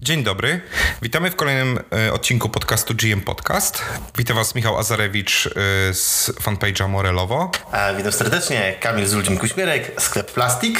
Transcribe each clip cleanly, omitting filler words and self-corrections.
Dzień dobry, witamy w kolejnym odcinku podcastu GM Podcast. Witam Was Michał Azarewicz z fanpage'a Morelowo. Witam serdecznie, Kamil Zuldzin-Kuśmierek, sklep Plastik.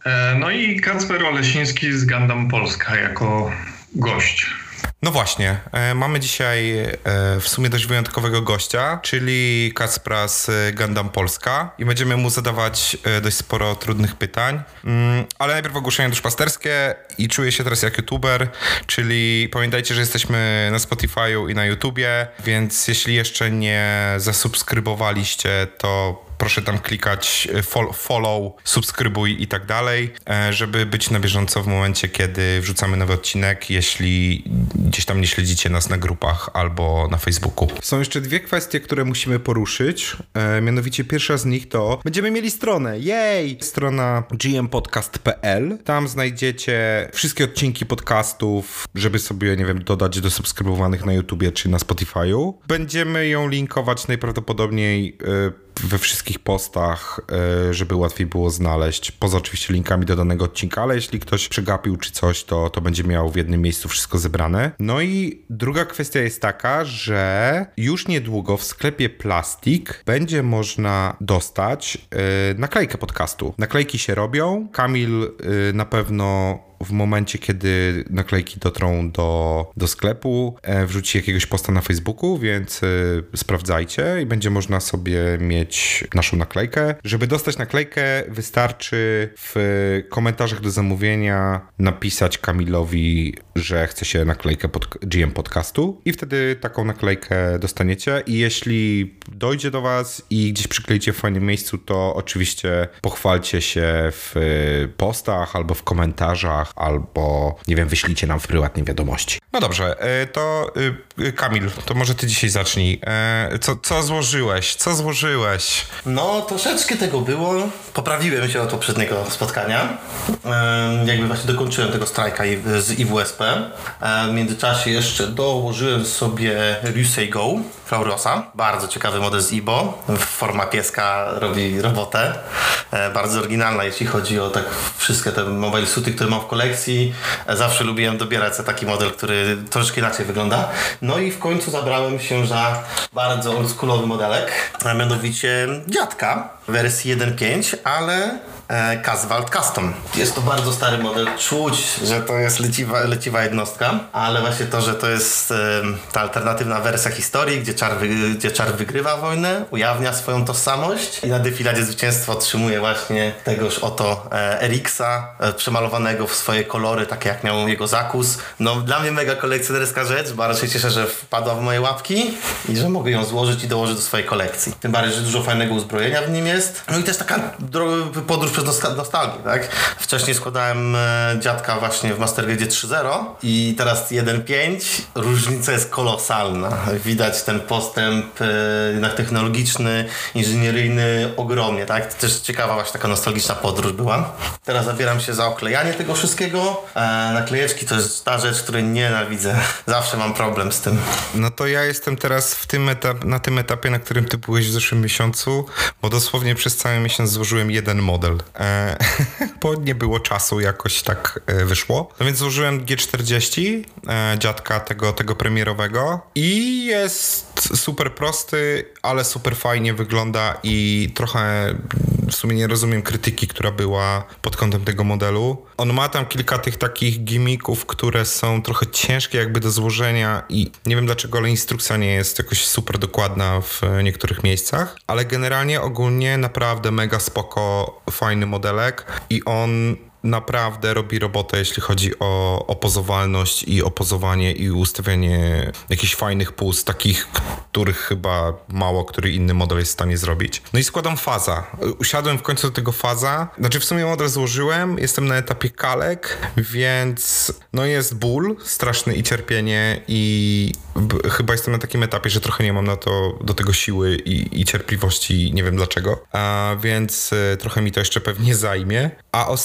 No i Kacper Olesiński z Gundam Polska jako gość. No właśnie, mamy dzisiaj w sumie dość wyjątkowego gościa, czyli Kacpra z Gundam Polska i będziemy mu zadawać dość sporo trudnych pytań, ale najpierw ogłoszenia duszpasterskie i czuję się teraz jak youtuber, czyli pamiętajcie, że jesteśmy na Spotify'u i na YouTubie, więc jeśli jeszcze nie zasubskrybowaliście, to proszę tam klikać follow, subskrybuj i tak dalej, żeby być na bieżąco w momencie, kiedy wrzucamy nowy odcinek, jeśli gdzieś tam nie śledzicie nas na grupach albo na Facebooku. Są jeszcze dwie kwestie, które musimy poruszyć. Mianowicie pierwsza z nich to będziemy mieli stronę. Jej! Strona gmpodcast.pl. Tam znajdziecie wszystkie odcinki podcastów, żeby sobie, nie wiem, dodać do subskrybowanych na YouTubie czy na Spotify'u. Będziemy ją linkować najprawdopodobniej we wszystkich postach, żeby łatwiej było znaleźć, poza oczywiście linkami do danego odcinka, ale jeśli ktoś przegapił czy coś, to będzie miał w jednym miejscu wszystko zebrane. No i druga kwestia jest taka, że już niedługo w sklepie Plastik będzie można dostać naklejkę podcastu. Naklejki się robią. Kamil na pewno w momencie, kiedy naklejki dotrą do sklepu, wrzuci jakiegoś posta na Facebooku, więc sprawdzajcie i będzie można sobie mieć naszą naklejkę. Żeby dostać naklejkę, wystarczy w komentarzach do zamówienia napisać Kamilowi, że chce się naklejkę pod GM Podcastu i wtedy taką naklejkę dostaniecie i jeśli dojdzie do was i gdzieś przykleicie w fajnym miejscu, to oczywiście pochwalcie się w postach albo w komentarzach, albo, nie wiem, wyślijcie nam w prywatnej wiadomości. No dobrze, to Kamil, to może ty dzisiaj zacznij. Co złożyłeś? Co złożyłeś? No, troszeczkę tego było. Poprawiłem się od poprzedniego spotkania. Jakby właśnie dokończyłem tego strajka z IWSP. W międzyczasie jeszcze dołożyłem sobie Ryusei Go Flaurosa. Bardzo ciekawy model z IBO. Forma pieska robi robotę. Bardzo oryginalna, jeśli chodzi o tak wszystkie te mobile suity, które mam w kolekcji. Zawsze lubiłem dobierać sobie taki model, który troszkę inaczej wygląda. No i w końcu zabrałem się za bardzo oldschoolowy modelek, a mianowicie dziadka w wersji 1.5, ale Caswald Custom. Jest to bardzo stary model. Czuć, że to jest leciwa jednostka, ale właśnie to, że to jest ta alternatywna wersja historii, gdzie czar wygrywa wojnę, ujawnia swoją tożsamość i na defiladzie zwycięstwa otrzymuje właśnie tegoż oto Eriksa, przemalowanego w swoje kolory, takie jak miał jego zakus. No dla mnie mega kolekcjonerska rzecz. Bardzo się cieszę, że wpadła w moje łapki i że mogę ją złożyć i dołożyć do swojej kolekcji. Tym bardziej, że dużo fajnego uzbrojenia w nim jest. No i też taka podróż przez nostalgię, tak? Wcześniej składałem dziadka właśnie w Master Grade 3.0 i teraz 1.5. Różnica jest kolosalna. Widać ten postęp jednak technologiczny, inżynieryjny ogromnie, tak? Też ciekawa właśnie taka nostalgiczna podróż była. Teraz zabieram się za oklejanie tego wszystkiego. Naklejeczki to jest ta rzecz, której nienawidzę. Zawsze mam problem z tym. No to ja jestem teraz na tym etapie, na którym ty byłeś w zeszłym miesiącu, bo dosłownie przez cały miesiąc złożyłem jeden model. Bo nie było czasu, jakoś tak wyszło. No więc złożyłem G40, dziadka tego premierowego i jest super prosty, ale super fajnie wygląda i trochę w sumie nie rozumiem krytyki, która była pod kątem tego modelu. On ma tam kilka tych takich gimmicków, które są trochę ciężkie jakby do złożenia i nie wiem dlaczego, ale instrukcja nie jest jakoś super dokładna w niektórych miejscach, ale generalnie ogólnie naprawdę mega spoko, fajny modelek i on naprawdę robi robotę, jeśli chodzi o pozowalność i o pozowanie i ustawianie jakichś fajnych pust, takich, których chyba mało który inny model jest w stanie zrobić. No i składam faza. Usiadłem w końcu do tego faza. Znaczy w sumie model złożyłem, jestem na etapie kalek, więc no jest ból straszny i cierpienie i chyba jestem na takim etapie, że trochę nie mam na to, do tego siły i cierpliwości, nie wiem dlaczego. Więc trochę mi to jeszcze pewnie zajmie. A ostatnią w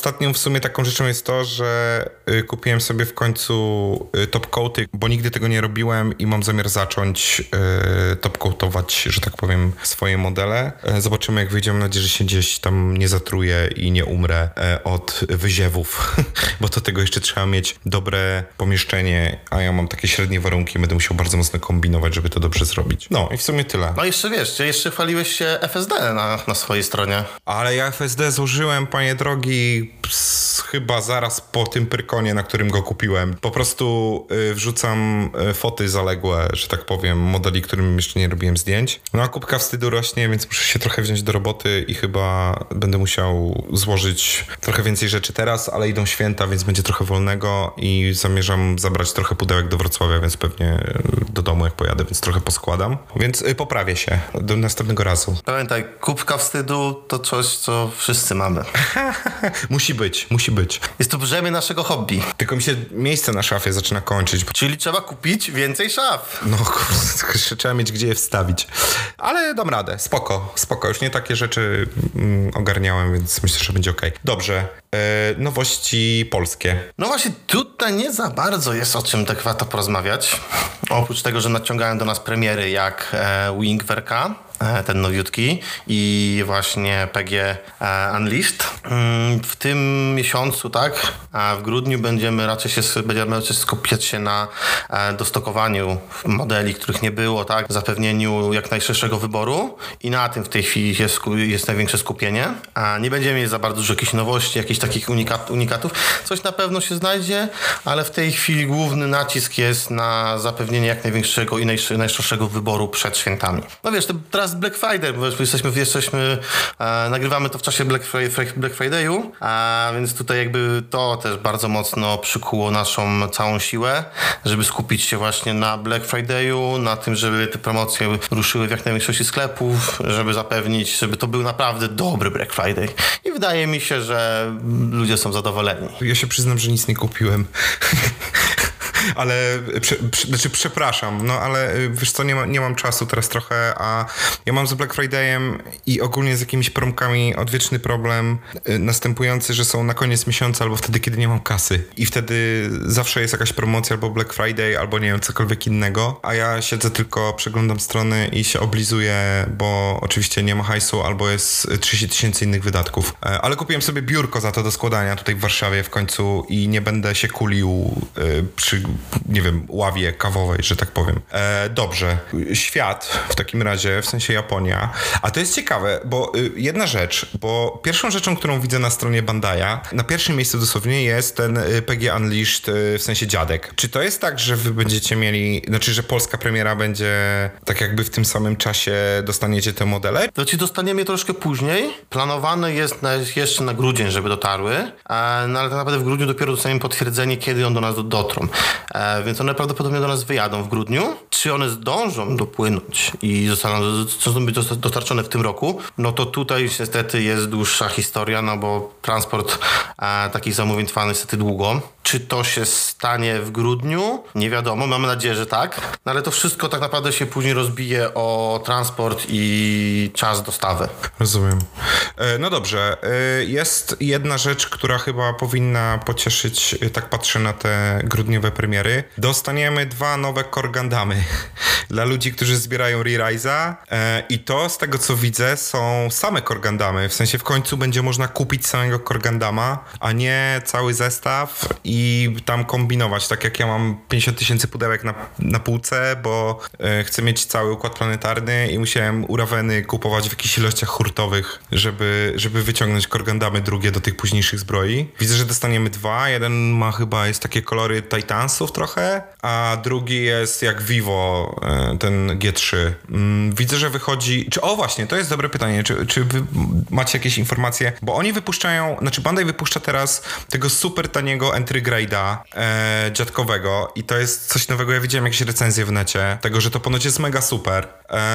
sumie taką rzeczą jest to, że kupiłem sobie w końcu top coaty, bo nigdy tego nie robiłem i mam zamiar zacząć top coatować, że tak powiem, swoje modele. Zobaczymy, jak wyjdzie. Mam nadzieję, że się gdzieś tam nie zatruję i nie umrę od wyziewów, bo do tego jeszcze trzeba mieć dobre pomieszczenie, a ja mam takie średnie warunki, będę musiał bardzo mocno kombinować, żeby to dobrze zrobić. No i w sumie tyle. No jeszcze wiesz, jeszcze chwaliłeś się FSD na swojej stronie. Ale ja FSD złożyłem, panie drogi, chyba zaraz po tym Pyrkonie, na którym go kupiłem. Po prostu wrzucam foty zaległe, że tak powiem, modeli, którym jeszcze nie robiłem zdjęć. No a kubka wstydu rośnie, więc muszę się trochę wziąć do roboty i chyba będę musiał złożyć trochę więcej rzeczy teraz, ale idą święta, więc będzie trochę wolnego i zamierzam zabrać trochę pudełek do Wrocławia, więc pewnie do domu jak pojadę, więc trochę poskładam. Więc poprawię się do następnego razu. Pamiętaj, kubka wstydu to coś, co wszyscy mamy. Musi być. Jest to brzemię naszego hobby. Tylko mi się miejsce na szafie zaczyna kończyć. Czyli trzeba kupić więcej szaf. No kurde, jeszcze trzeba mieć gdzie je wstawić. Ale dam radę, spoko. Już nie takie rzeczy ogarniałem, więc myślę, że będzie okej. Dobrze, nowości polskie. No właśnie tutaj nie za bardzo jest o czym tak warto porozmawiać. Oprócz tego, że nadciągają do nas premiery jak Wing WRK, ten nowiutki i właśnie PG Unleashed. W tym miesiącu, tak, a w grudniu będziemy raczej skupiać się na dostokowaniu modeli, których nie było, tak, zapewnieniu jak najszerszego wyboru i na tym w tej chwili jest największe skupienie. A nie będziemy mieć za bardzo dużo jakichś nowości, jakichś takich unikatów. Coś na pewno się znajdzie, ale w tej chwili główny nacisk jest na zapewnienie jak największego i najszerszego wyboru przed świętami. No wiesz, teraz Black Friday, bo nagrywamy to w czasie Black Friday'u, a więc tutaj jakby to też bardzo mocno przykuło naszą całą siłę, żeby skupić się właśnie na Black Friday'u, na tym, żeby te promocje ruszyły w jak największości sklepów, żeby zapewnić, żeby to był naprawdę dobry Black Friday. I wydaje mi się, że ludzie są zadowoleni. Ja się przyznam, że nic nie kupiłem. Ale, przepraszam, no ale wiesz co, nie mam czasu teraz trochę, a ja mam z Black Friday'em i ogólnie z jakimiś promkami odwieczny problem następujący, że są na koniec miesiąca albo wtedy, kiedy nie mam kasy. I wtedy zawsze jest jakaś promocja albo Black Friday, albo nie wiem, cokolwiek innego, a ja siedzę tylko, przeglądam strony i się oblizuję, bo oczywiście nie ma hajsu albo jest 30 000 innych wydatków. Ale kupiłem sobie biurko za to do składania tutaj w Warszawie w końcu i nie będę się kulił przy, nie wiem, ławie kawowej, że tak powiem. Dobrze. Świat w takim razie, w sensie Japonia. A to jest ciekawe, bo jedna rzecz, bo pierwszą rzeczą, którą widzę na stronie Bandai'a, na pierwszym miejscu dosłownie jest ten PG Unleashed, w sensie dziadek. Czy to jest tak, że wy będziecie mieli, znaczy, że polska premiera będzie tak jakby w tym samym czasie dostaniecie te modele? To ci dostaniemy je troszkę później. Planowane jest jeszcze na grudzień, żeby dotarły, no ale tak naprawdę w grudniu dopiero dostaniemy potwierdzenie, kiedy on do nas dotrą. Więc one prawdopodobnie do nas wyjadą w grudniu. Czy one zdążą dopłynąć i zostaną być dostarczone w tym roku? No to tutaj niestety jest dłuższa historia, no bo transport takich zamówień trwa niestety długo. Czy to się stanie w grudniu? Nie wiadomo, mamy nadzieję, że tak. No ale to wszystko tak naprawdę się później rozbije o transport i czas dostawy. Rozumiem. No dobrze. Jest jedna rzecz, która chyba powinna pocieszyć, tak patrzę na te grudniowe premiery. Dostaniemy 2 nowe Core Gundamy dla ludzi, którzy zbierają Re-Rise'a i to z tego co widzę są same Core Gundamy. W sensie w końcu będzie można kupić samego Core Gundama, a nie cały zestaw i tam kombinować, tak jak ja mam 50 000 pudełek na półce, bo chcę mieć cały układ planetarny i musiałem Uraweny kupować w jakichś ilościach hurtowych, żeby wyciągnąć Core Gundamy drugie do tych późniejszych zbroi. Widzę, że dostaniemy 2. Jeden ma chyba, jest takie kolory Titansów trochę, a drugi jest jak Vivo, ten G3. Widzę, że wychodzi... Właśnie, to jest dobre pytanie. Czy wy macie jakieś informacje? Bo oni wypuszczają... Znaczy Bandai wypuszcza teraz tego super taniego entry grade'a dziadkowego i to jest coś nowego. Ja widziałem jakieś recenzje w necie tego, że to ponoć jest mega super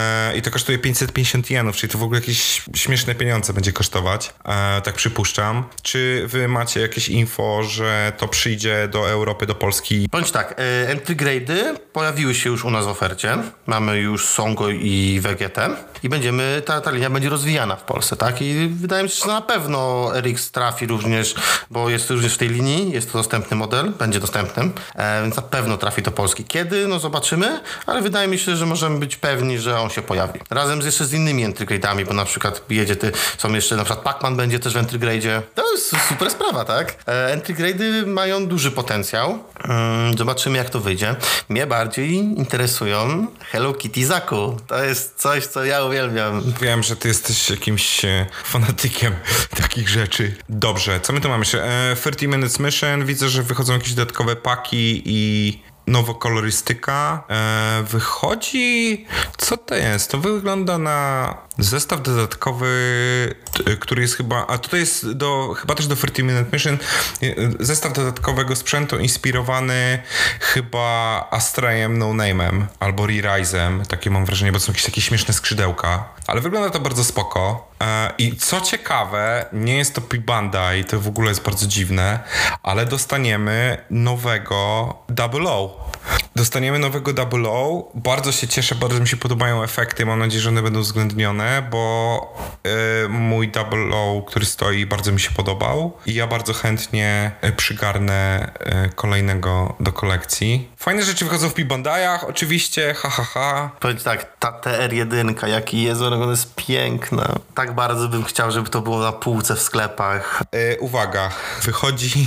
i to kosztuje 550 jenów, czyli to w ogóle jakieś śmieszne pieniądze będzie kosztować. Tak przypuszczam. Czy wy macie jakieś info, że to przyjdzie do Europy, do Polski? Bądź tak, entry grade'y pojawiły się już u nas w ofercie. mamy już Songo i Vegetę i ta linia będzie rozwijana w Polsce, tak? I wydaje mi się, że na pewno RX trafi również, bo jest również w tej linii, jest to dostępny model, będzie dostępnym, więc na pewno trafi do Polski. Kiedy? No zobaczymy, ale wydaje mi się, że możemy być pewni, że on się pojawi. Razem jeszcze z innymi entrygrade'ami, bo na przykład są jeszcze, na przykład Pac-Man będzie też w entrygrade'zie. To jest super sprawa, tak? Entrygrade'y mają duży potencjał. Zobaczymy, jak to wyjdzie. Mnie bardziej interesują Hello Kitty Zaku. To jest coś, co ja uwielbiam. Wiem, że ty jesteś jakimś fanatykiem takich rzeczy. Dobrze, co my tu mamy jeszcze? 30 Minutes Mission. Widzę, że wychodzą jakieś dodatkowe paki i nowokolorystyka. Wychodzi... Co to jest? To wygląda na zestaw dodatkowy, który jest chyba... A to jest chyba też do 30 Minute Mission. Zestaw dodatkowego sprzętu inspirowany chyba Astrayem No Name'em albo Re-Rise'em. Takie mam wrażenie, bo są jakieś takie śmieszne skrzydełka. Ale wygląda to bardzo spoko. I co ciekawe, nie jest to P-Bandai, to w ogóle jest bardzo dziwne, ale dostaniemy nowego Double O. Dostaniemy nowego Double O. Bardzo się cieszę, bardzo mi się podobają efekty. Mam nadzieję, że one będą uwzględnione, bo mój Double O, który stoi, bardzo mi się podobał. I ja bardzo chętnie przygarnę kolejnego do kolekcji. Fajne rzeczy wychodzą w P-Bandaiach, oczywiście, Powiem tak, ta TR1, jaki jest, ona jest piękna. Tak bardzo bym chciał, żeby to było na półce w sklepach. Uwaga, wychodzi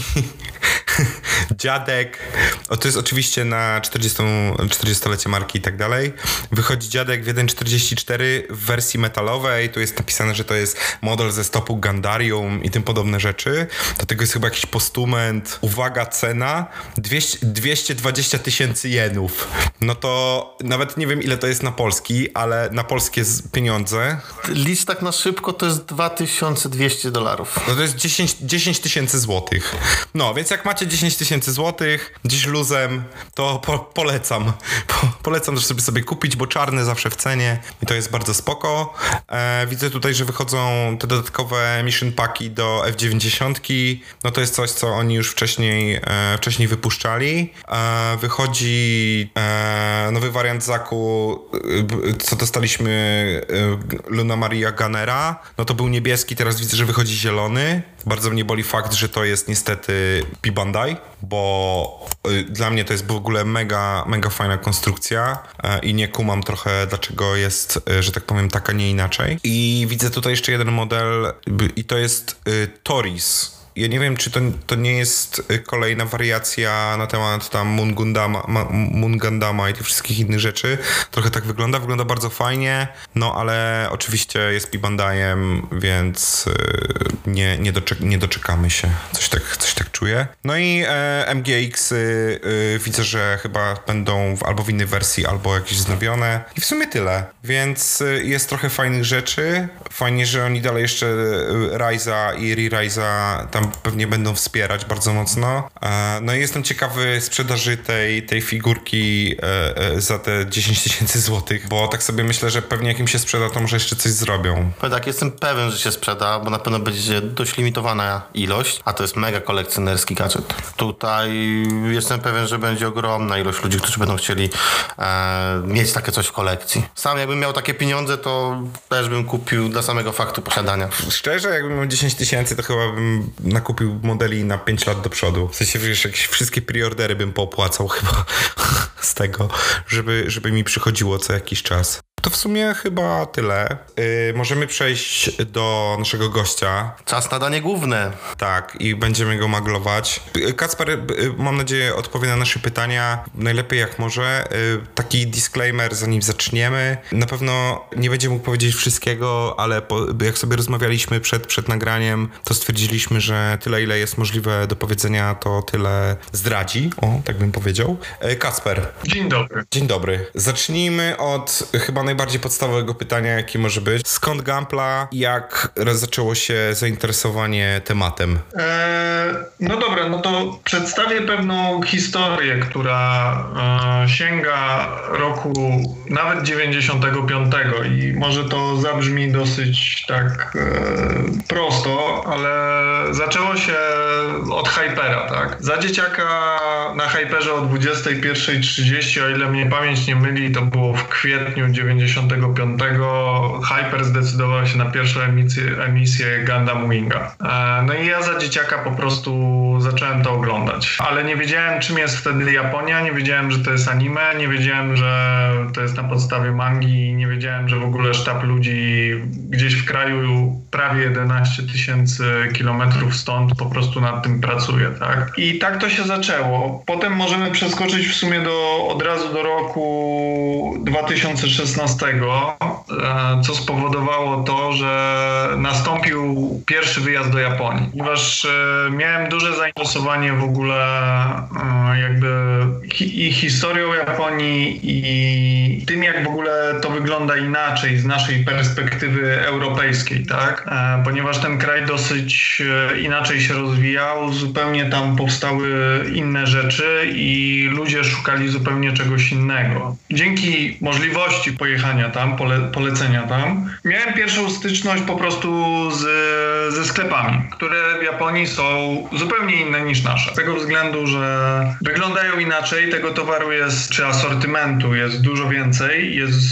dziadek, to jest oczywiście na 40-lecie marki i tak dalej. Wychodzi dziadek w 1.44 w wersji metalowej, tu jest napisane, że to jest model ze stopu Gandarium i tym podobne rzeczy. Do tego jest chyba jakiś postument. Uwaga, cena 220 tysięcy jenów. No to nawet nie wiem, ile to jest na polski, ale na polskie pieniądze. Licz tak na szybko, to jest $2200. No to jest 10 tysięcy złotych. No, więc jak macie 10 tysięcy złotych, gdzieś luzem, to polecam. Polecam też sobie kupić, bo czarny zawsze w cenie i to jest bardzo spoko. Widzę tutaj, że wychodzą te dodatkowe mission paki do F90. No to jest coś, co oni już wcześniej wypuszczali. Wychodzi nowy wariant Zaku, co dostaliśmy, Luna Maria Gunnera. No to był niebieski, teraz widzę, że wychodzi zielony. Bardzo mnie boli fakt, że to jest niestety P-Bandai, bo dla mnie to jest w ogóle mega fajna konstrukcja i nie kumam trochę, dlaczego jest, że tak powiem, tak, a nie inaczej. I widzę tutaj jeszcze jeden model i to jest Toris. Ja nie wiem, czy to nie jest kolejna wariacja na temat tam Moon Gundama i tych wszystkich innych rzeczy. Trochę tak wygląda bardzo fajnie, no ale oczywiście jest P-Bandaiem, więc nie doczekamy się. Coś tak czuję. No i MGX widzę, że chyba będą albo w innej wersji, albo jakieś wznowione. I w sumie tyle. Więc jest trochę fajnych rzeczy. Fajnie, że oni dalej jeszcze Rise'a i Re-Rise'a tam pewnie będą wspierać bardzo mocno. No i jestem ciekawy sprzedaży tej figurki za te 10 tysięcy złotych, bo tak sobie myślę, że pewnie jak im się sprzeda, to może jeszcze coś zrobią. Tak, jestem pewien, że się sprzeda, bo na pewno będzie dość limitowana ilość, a to jest mega kolekcjonerski gadżet. Tutaj jestem pewien, że będzie ogromna ilość ludzi, którzy będą chcieli mieć takie coś w kolekcji. Sam jakbym miał takie pieniądze, to też bym kupił dla samego faktu posiadania. Szczerze, jakbym miał 10 tysięcy, to chyba bym nakupił modeli na 5 lat do przodu. W sensie, wiesz, jakieś wszystkie preordery bym poopłacał chyba z tego, żeby mi przychodziło co jakiś czas. To w sumie chyba tyle. Możemy przejść do naszego gościa. Czas na danie główne. Tak, i będziemy go maglować. Kacper, mam nadzieję, odpowie na nasze pytania najlepiej jak może. Taki disclaimer, zanim zaczniemy. Na pewno nie będzie mógł powiedzieć wszystkiego, ale jak sobie rozmawialiśmy przed nagraniem, to stwierdziliśmy, że tyle, ile jest możliwe do powiedzenia, to tyle zdradzi. O, tak bym powiedział. Kacper. Dzień dobry. Dzień dobry. Zacznijmy od chyba najbardziej podstawowego pytania, jakie może być. Skąd Gampla i jak zaczęło się zainteresowanie tematem? No dobra, no to przedstawię pewną historię, która sięga roku nawet 95 i może to zabrzmi dosyć tak prosto, ale zaczęło się od Hypera, tak? Za dzieciaka na Hyperze o 21:30, o ile mnie pamięć nie myli, to było w kwietniu 95. Hyper zdecydował się na pierwszą emisję Gundam Winga. No i ja za dzieciaka po prostu zacząłem to oglądać. Ale nie wiedziałem, czym jest wtedy Japonia, nie wiedziałem, że to jest anime, nie wiedziałem, że to jest na podstawie mangi, nie wiedziałem, że w ogóle sztab ludzi gdzieś w kraju prawie 11 000 kilometrów stąd po prostu nad tym pracuje, tak? I tak to się zaczęło. Potem możemy przeskoczyć w sumie od razu do roku 2016, co spowodowało to, że nastąpił pierwszy wyjazd do Japonii. Ponieważ miałem duże zainteresowanie w ogóle jakby i historią Japonii i tym, jak w ogóle to wygląda inaczej z naszej perspektywy europejskiej, tak? Ponieważ ten kraj dosyć inaczej się rozwijał, zupełnie tam powstały inne rzeczy i ludzie szukali zupełnie czegoś innego. Dzięki możliwości pojechania tam, polecenia tam, miałem pierwszą styczność po prostu ze sklepami, które w Japonii są zupełnie inne niż nasze. Z tego względu, że wyglądają inaczej, tego towaru jest, czy asortymentu jest dużo więcej, jest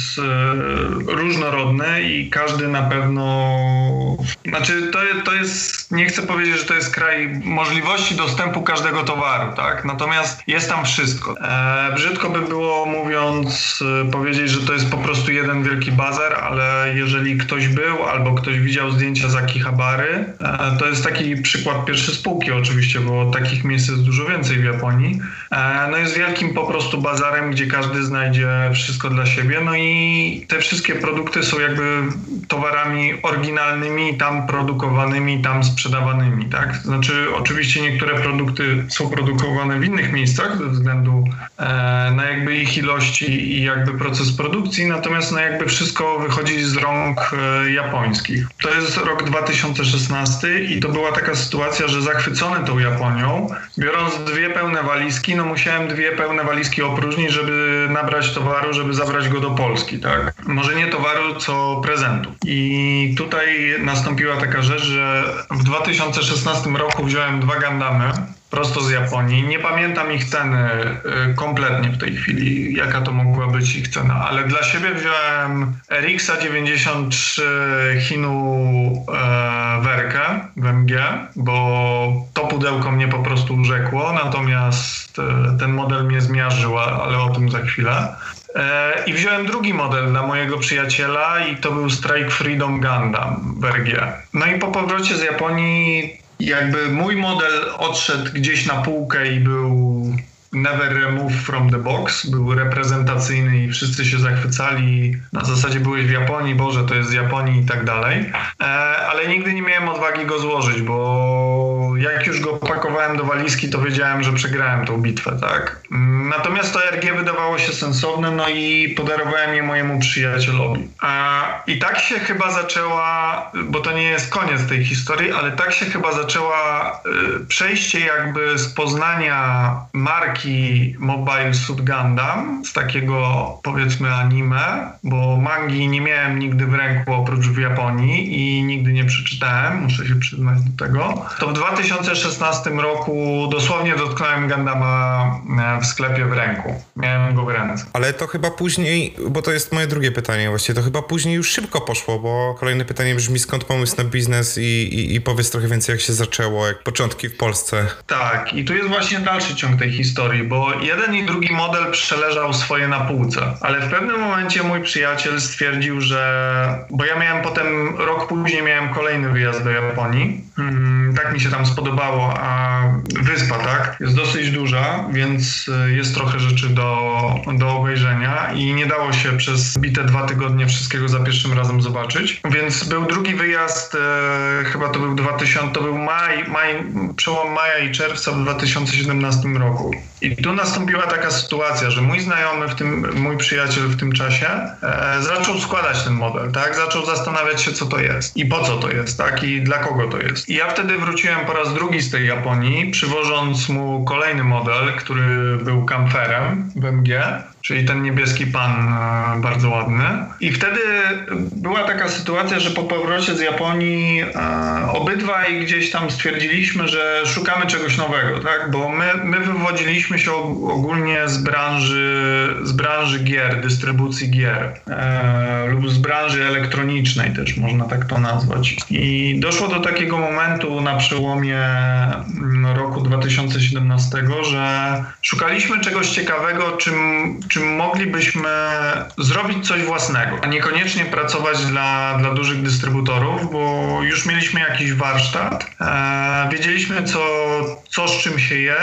różnorodny i każdy na pewno... Znaczy to jest, nie chcę powiedzieć, że to jest kraj możliwości dostępu każdego towaru, tak? Natomiast jest tam wszystko. Brzydko by było mówiąc, powiedzieć, że to jest po prostu jeden wielki bazar, ale jeżeli ktoś był albo ktoś widział zdjęcia z Akihabary, to jest taki przykład pierwszy spółki oczywiście, bo takich miejsc jest dużo więcej w Japonii. No jest wielkim po prostu bazarem, gdzie każdy znajdzie wszystko dla siebie, no i te wszystkie produkty są jakby towarami oryginalnymi, tam produkowanymi, tam sprzedawanymi, tak? Znaczy oczywiście niektóre produkty są produkowane w innych miejscach ze względu na jakby ich ilości i jakby proces produkcji, natomiast no jakby wszystko wychodzi z rąk japońskich. To jest rok 2016 i to była taka sytuacja, że zachwycony tą Japonią, biorąc 2 pełne walizki, no musiałem 2 pełne walizki opróżnić, żeby nabrać towaru, żeby zabrać go do Polski, tak? Może nie towaru, co prezentu. I tutaj nastąpiła taka rzecz, że w 2016 roku wziąłem 2 Gundamy prosto z Japonii. Nie pamiętam ich ceny kompletnie w tej chwili, jaka to mogła być ich cena, ale dla siebie wziąłem RX 93 Hinu Werkę w MG, bo to pudełko mnie po prostu urzekło, natomiast ten model mnie zmiażdżył, ale o tym za chwilę. I wziąłem drugi model dla mojego przyjaciela i to był Strike Freedom Gundam w RG. No i po powrocie z Japonii jakby mój model odszedł gdzieś na półkę i był never remove from the box, był reprezentacyjny i wszyscy się zachwycali. Na zasadzie byłeś w Japonii, Boże, to jest z Japonii i tak dalej. Ale nigdy nie miałem odwagi go złożyć, bo jak już go pakowałem do walizki, to wiedziałem, że przegrałem tą bitwę, tak? Natomiast to RG wydawało się sensowne, no i podarowałem je mojemu przyjacielowi. I tak się chyba zaczęła, bo to nie jest koniec tej historii, ale tak się chyba zaczęła przejście jakby z poznania marki Mobile Suit Gundam, z takiego powiedzmy anime, bo mangi nie miałem nigdy w ręku oprócz w Japonii i nigdy nie przeczytałem, muszę się przyznać do tego. To w 2016 roku dosłownie dotknąłem Gundama w sklepie w ręku. Miałem go w ręce. Ale to chyba później, bo to jest moje drugie pytanie właściwie, to chyba później już szybko poszło, bo kolejne pytanie brzmi, skąd pomysł na biznes i powiedz trochę więcej, jak się zaczęło, jak początki w Polsce. Tak, i tu jest właśnie dalszy ciąg tej historii, bo jeden i drugi model przeleżał swoje na półce, ale w pewnym momencie mój przyjaciel stwierdził, że... Bo ja miałem potem, rok później miałem kolejny wyjazd do Japonii. Tak mi się tam spodobało, a wyspa, tak, jest dosyć duża, więc jest trochę rzeczy do obejrzenia i nie dało się przez bite 2 tygodnie wszystkiego za pierwszym razem zobaczyć. Więc był drugi wyjazd, chyba to był 2000, to był maj, przełom maja i czerwca w 2017 roku. I tu nastąpiła taka sytuacja, że mój znajomy, mój przyjaciel w tym czasie zaczął składać ten model, tak? Zaczął zastanawiać się, co to jest i po co to jest, tak? I dla kogo to jest. I ja wtedy wróciłem po raz drugi z tej Japonii, przywożąc mu kolejny model, który był kamferem w MG, czyli ten niebieski pan bardzo ładny. I wtedy była taka sytuacja, że po powrocie z Japonii obydwaj gdzieś tam stwierdziliśmy, że szukamy czegoś nowego, tak? Bo my wywodziliśmy się ogólnie z branży gier, dystrybucji gier lub z branży elektronicznej też można tak to nazwać. I doszło do takiego momentu na przełomie roku 2017, że szukaliśmy czegoś ciekawego, czym moglibyśmy zrobić coś własnego, a niekoniecznie pracować dla dużych dystrybutorów, bo już mieliśmy jakiś warsztat, wiedzieliśmy co z czym się je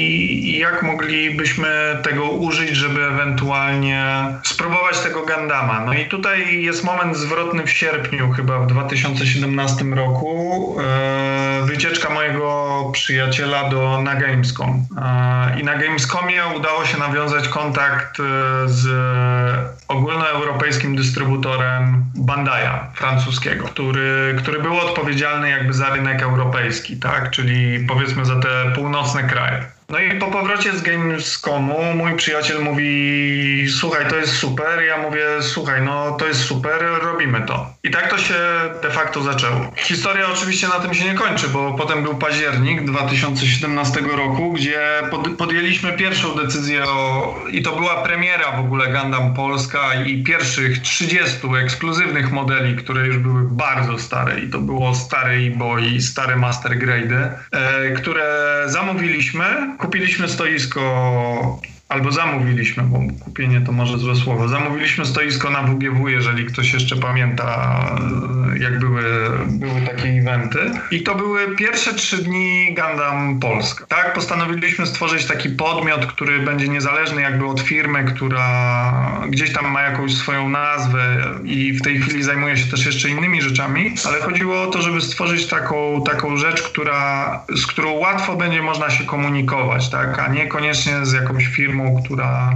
i jak moglibyśmy tego użyć, żeby ewentualnie spróbować tego Gundama. No i tutaj jest moment zwrotny w sierpniu chyba w 2017 roku, wycieczka mojego przyjaciela na Gamescom. I na Gamescomie udało się nawiązać kontakt z ogólnoeuropejskim dystrybutorem Bandai'a francuskiego, który był odpowiedzialny jakby za rynek europejski, tak? Czyli powiedzmy za te północne kraje. No i po powrocie z Gamescomu mój przyjaciel mówi: słuchaj, to jest super. Ja mówię: słuchaj, no to jest super, robimy to. I tak to się de facto zaczęło. Historia oczywiście na tym się nie kończy, bo potem był październik 2017 roku, gdzie podjęliśmy pierwszą decyzję i to była premiera w ogóle Gundam Polska i pierwszych 30 ekskluzywnych modeli, które już były bardzo stare i to było stare Ibo i stare Master Grade'y, które zamówiliśmy. Kupiliśmy stoisko, albo zamówiliśmy, bo kupienie to może złe słowo. Zamówiliśmy stoisko na WGW, jeżeli ktoś jeszcze pamięta, jak były takie eventy. I to były pierwsze 3 dni Gundam Polska. Tak, postanowiliśmy stworzyć taki podmiot, który będzie niezależny jakby od firmy, która gdzieś tam ma jakąś swoją nazwę i w tej chwili zajmuje się też jeszcze innymi rzeczami, ale chodziło o to, żeby stworzyć taką rzecz, z którą łatwo będzie można się komunikować, tak, a niekoniecznie z jakąś firmą, która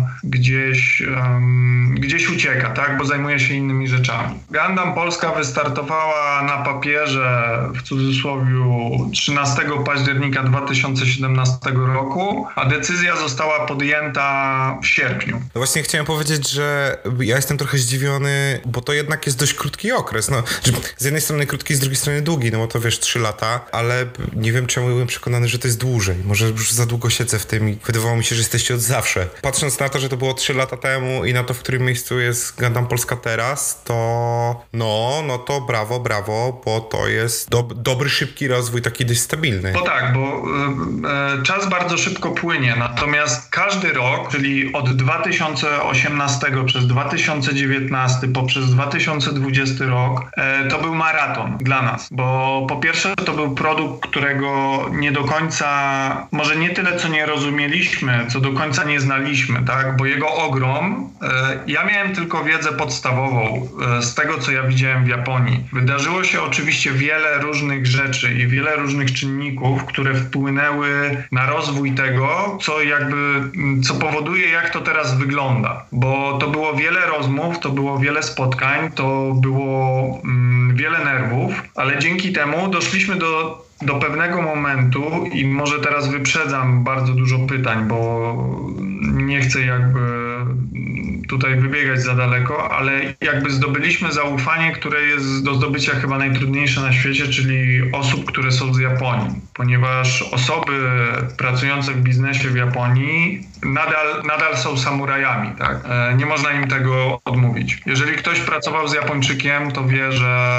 gdzieś ucieka, tak, bo zajmuje się innymi rzeczami. Gundam Polska wystartowała na papierze, w cudzysłowiu, 13 października 2017 roku, a decyzja została podjęta w sierpniu. No właśnie chciałem powiedzieć, że ja jestem trochę zdziwiony, bo to jednak jest dość krótki okres. No, z jednej strony krótki, z drugiej strony długi, no bo to wiesz, 3 lata, ale nie wiem, czemu byłem przekonany, że to jest dłużej. Może już za długo siedzę w tym i wydawało mi się, że jesteście od zawsze. Patrząc na to, że to było 3 lata temu i na to, w którym miejscu jest Gundam Polska teraz, to to brawo, bo to jest dobry, szybki rozwój, taki dość stabilny. No tak, bo czas bardzo szybko płynie, natomiast każdy rok, czyli od 2018 przez 2019 poprzez 2020 rok, to był maraton dla nas, bo po pierwsze to był produkt, którego nie do końca, może nie tyle co nie rozumieliśmy, co do końca nie znaliśmy, tak? Bo jego ogrom, ja miałem tylko wiedzę podstawową z tego, co ja widziałem w Japonii. Wydarzyło się oczywiście wiele różnych rzeczy i wiele różnych czynników, które wpłynęły na rozwój tego, co powoduje, jak to teraz wygląda. Bo to było wiele rozmów, to było wiele spotkań, to było wiele nerwów, ale dzięki temu doszliśmy do pewnego momentu i może teraz wyprzedzam bardzo dużo pytań, bo nie chcę jakby tutaj wybiegać za daleko, ale jakby zdobyliśmy zaufanie, które jest do zdobycia chyba najtrudniejsze na świecie, czyli osób, które są z Japonii, ponieważ osoby pracujące w biznesie w Japonii nadal są samurajami, tak? Nie można im tego odmówić. Jeżeli ktoś pracował z Japończykiem, to wie,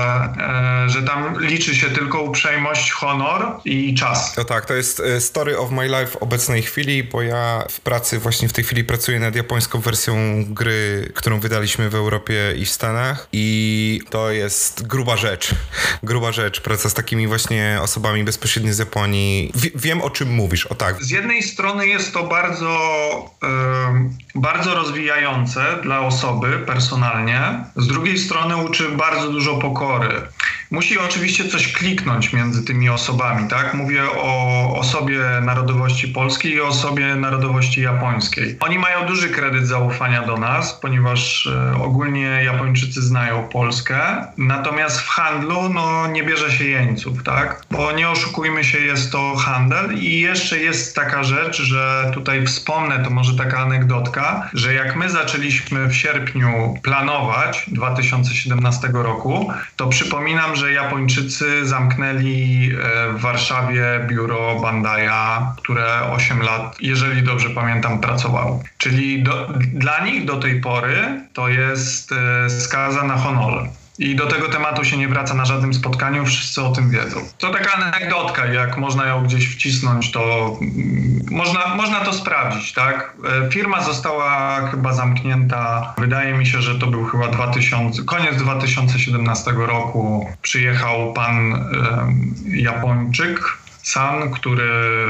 że tam liczy się tylko uprzejmość, honor i czas. No tak, to jest story of my life w obecnej chwili, bo ja w pracy właśnie w tej chwili pracuję nad japońską wersją gry, którą wydaliśmy w Europie i w Stanach i to jest gruba rzecz, praca z takimi właśnie osobami bezpośrednio z Japonii. Wiem, o czym mówisz, o tak. Z jednej strony jest to bardzo rozwijające dla osoby personalnie, z drugiej strony uczy bardzo dużo pokory, musi oczywiście coś kliknąć między tymi osobami, tak? Mówię o osobie narodowości polskiej i o osobie narodowości japońskiej. Oni mają duży kredyt zaufania do nas, ponieważ ogólnie Japończycy znają Polskę, natomiast w handlu nie bierze się jeńców, tak? Bo nie oszukujmy się, jest to handel i jeszcze jest taka rzecz, że tutaj wspomnę, to może taka anegdotka, że jak my zaczęliśmy w sierpniu planować 2017 roku, to przypominam, że Japończycy zamknęli w Warszawie biuro Bandai'a, które 8 lat, jeżeli dobrze pamiętam, pracowało. Czyli dla nich do tej pory to jest skaza na honor. I do tego tematu się nie wraca na żadnym spotkaniu, wszyscy o tym wiedzą. To taka anegdotka, jak można ją gdzieś wcisnąć, to można to sprawdzić, tak? Firma została chyba zamknięta, wydaje mi się, że to był chyba koniec 2017 roku. Przyjechał pan Japończyk, San, który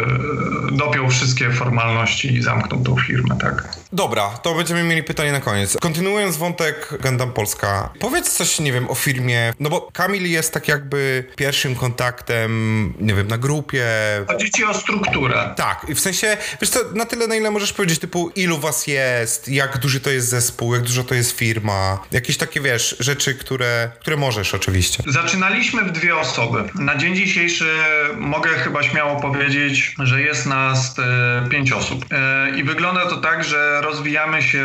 dopiął wszystkie formalności i zamknął tą firmę, tak? Dobra, to będziemy mieli pytanie na koniec. Kontynuując wątek Gundam Polska, powiedz coś, nie wiem, o firmie, no bo Kamil jest tak jakby pierwszym kontaktem, nie wiem, na grupie. Chodzi ci o strukturę. Tak, i w sensie, wiesz co, na tyle, na ile możesz powiedzieć, typu, ilu was jest, jak duży to jest zespół, jak dużo to jest firma, jakieś takie, wiesz, rzeczy, które możesz oczywiście. Zaczynaliśmy w 2 osoby. Na dzień dzisiejszy mogę chyba śmiało powiedzieć, że jest nas 5 osób. I wygląda to tak, że rozwijamy się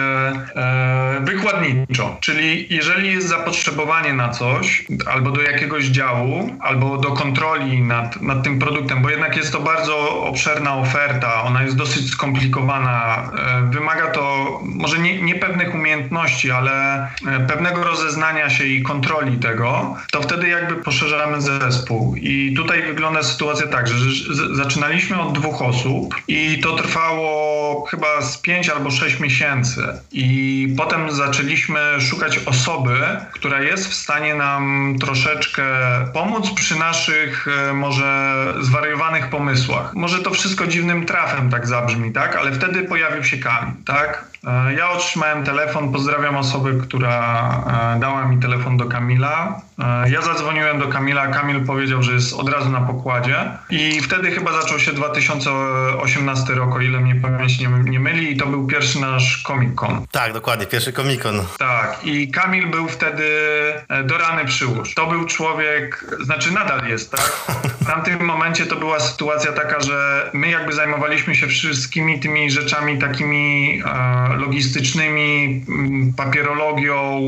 wykładniczo, czyli jeżeli jest zapotrzebowanie na coś, albo do jakiegoś działu, albo do kontroli nad tym produktem, bo jednak jest to bardzo obszerna oferta, ona jest dosyć skomplikowana, wymaga to może nie pewnych umiejętności, ale pewnego rozeznania się i kontroli tego, to wtedy jakby poszerzamy zespół. I tutaj wygląda sytuacja tak, że zaczynaliśmy od 2 osób i to trwało chyba z 5 albo 6 miesięcy i potem zaczęliśmy szukać osoby, która jest w stanie nam troszeczkę pomóc przy naszych może zwariowanych pomysłach. Może to wszystko dziwnym trafem tak zabrzmi, tak? Ale wtedy pojawił się Kamil, tak? Ja otrzymałem telefon, pozdrawiam osobę, która dała mi telefon do Kamila. Ja zadzwoniłem do Kamila, Kamil powiedział, że jest od razu na pokładzie i wtedy chyba zaczął się 2018 rok, o ile mnie pamięć nie myli i to był pierwszy nasz Comic-Con. Tak, dokładnie, pierwszy Comic-Con. Tak, i Kamil był wtedy do rany przyłóż. To był człowiek, znaczy nadal jest, tak? W tamtym momencie to była sytuacja taka, że my jakby zajmowaliśmy się wszystkimi tymi rzeczami takimi logistycznymi, papierologią,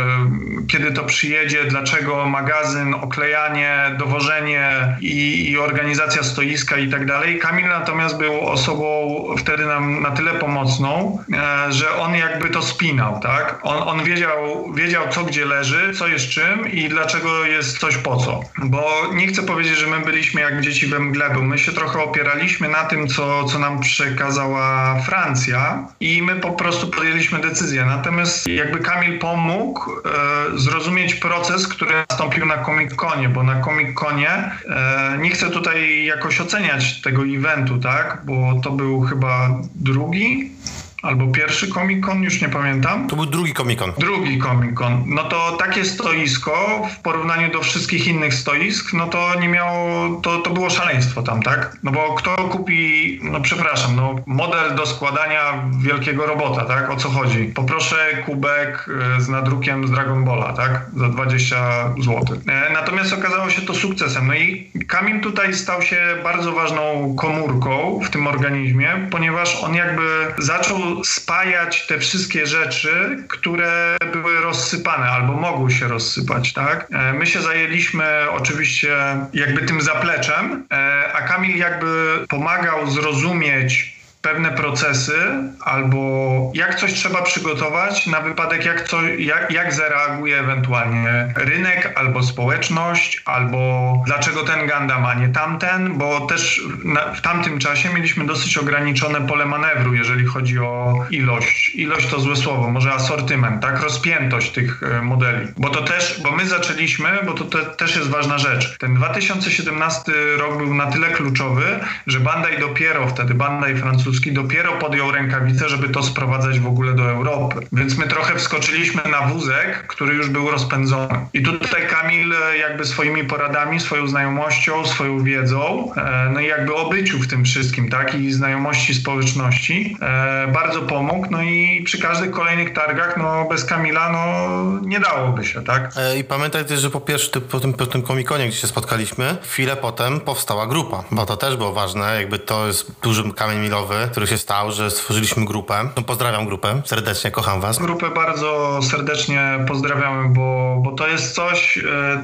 kiedy to przyjedzie, dlaczego magazyn, oklejanie, dowożenie i organizacja stoiska i tak dalej. Kamil natomiast był osobą wtedy nam na tyle pomocną, że on jakby to spinał, tak? On wiedział co gdzie leży, co jest czym i dlaczego jest coś po co. Bo nie chcę powiedzieć, że my byliśmy jak dzieci we mgle, bo my się trochę opieraliśmy na tym, co nam przekazała Francja i my po prostu podjęliśmy decyzję. Natomiast jakby Kamil pomógł zrozumieć proces, który nastąpił na Comic-Conie, bo na Comic-Conie nie chcę tutaj jakoś oceniać tego eventu, tak? Bo to był chyba drugi albo pierwszy Comic-Con, już nie pamiętam. To był drugi Comic-Con. Drugi Comic-Con. No to takie stoisko w porównaniu do wszystkich innych stoisk, no to nie miało, to było szaleństwo tam, tak? No bo kto kupi, model do składania wielkiego robota, tak? O co chodzi? Poproszę kubek z nadrukiem z Dragon Balla, tak? Za 20 zł. Natomiast okazało się to sukcesem. No i Kamil tutaj stał się bardzo ważną komórką w tym organizmie, ponieważ on jakby zaczął spajać te wszystkie rzeczy, które były rozsypane albo mogły się rozsypać, tak? My się zajęliśmy oczywiście jakby tym zapleczem, a Kamil jakby pomagał zrozumieć pewne procesy albo jak coś trzeba przygotować na wypadek, jak zareaguje ewentualnie rynek albo społeczność, albo dlaczego ten Gundam, a nie tamten, bo też w tamtym czasie mieliśmy dosyć ograniczone pole manewru, jeżeli chodzi o ilość. Ilość to złe słowo, może asortyment, tak? Rozpiętość tych modeli. Bo my zaczęliśmy, bo to też jest ważna rzecz. Ten 2017 rok był na tyle kluczowy, że Bandai francuski dopiero podjął rękawice, żeby to sprowadzać sprowadzać w ogóle do Europy. Więc my trochę wskoczyliśmy na wózek, który już był rozpędzony. I tutaj Kamil jakby swoimi poradami, swoją znajomością, swoją wiedzą, no i jakby obyciu w tym wszystkim, tak, i znajomości społeczności bardzo pomógł, no i przy każdych kolejnych targach, no bez Kamila, no nie dałoby się, tak. I pamiętaj też, że po tym Comic-Conie, gdzie się spotkaliśmy, chwilę potem powstała grupa, bo to też było ważne, jakby to jest duży kamień milowy, który się stał, że stworzyliśmy grupę. No, pozdrawiam grupę, serdecznie, kocham was. Grupę bardzo serdecznie pozdrawiamy, bo to jest coś,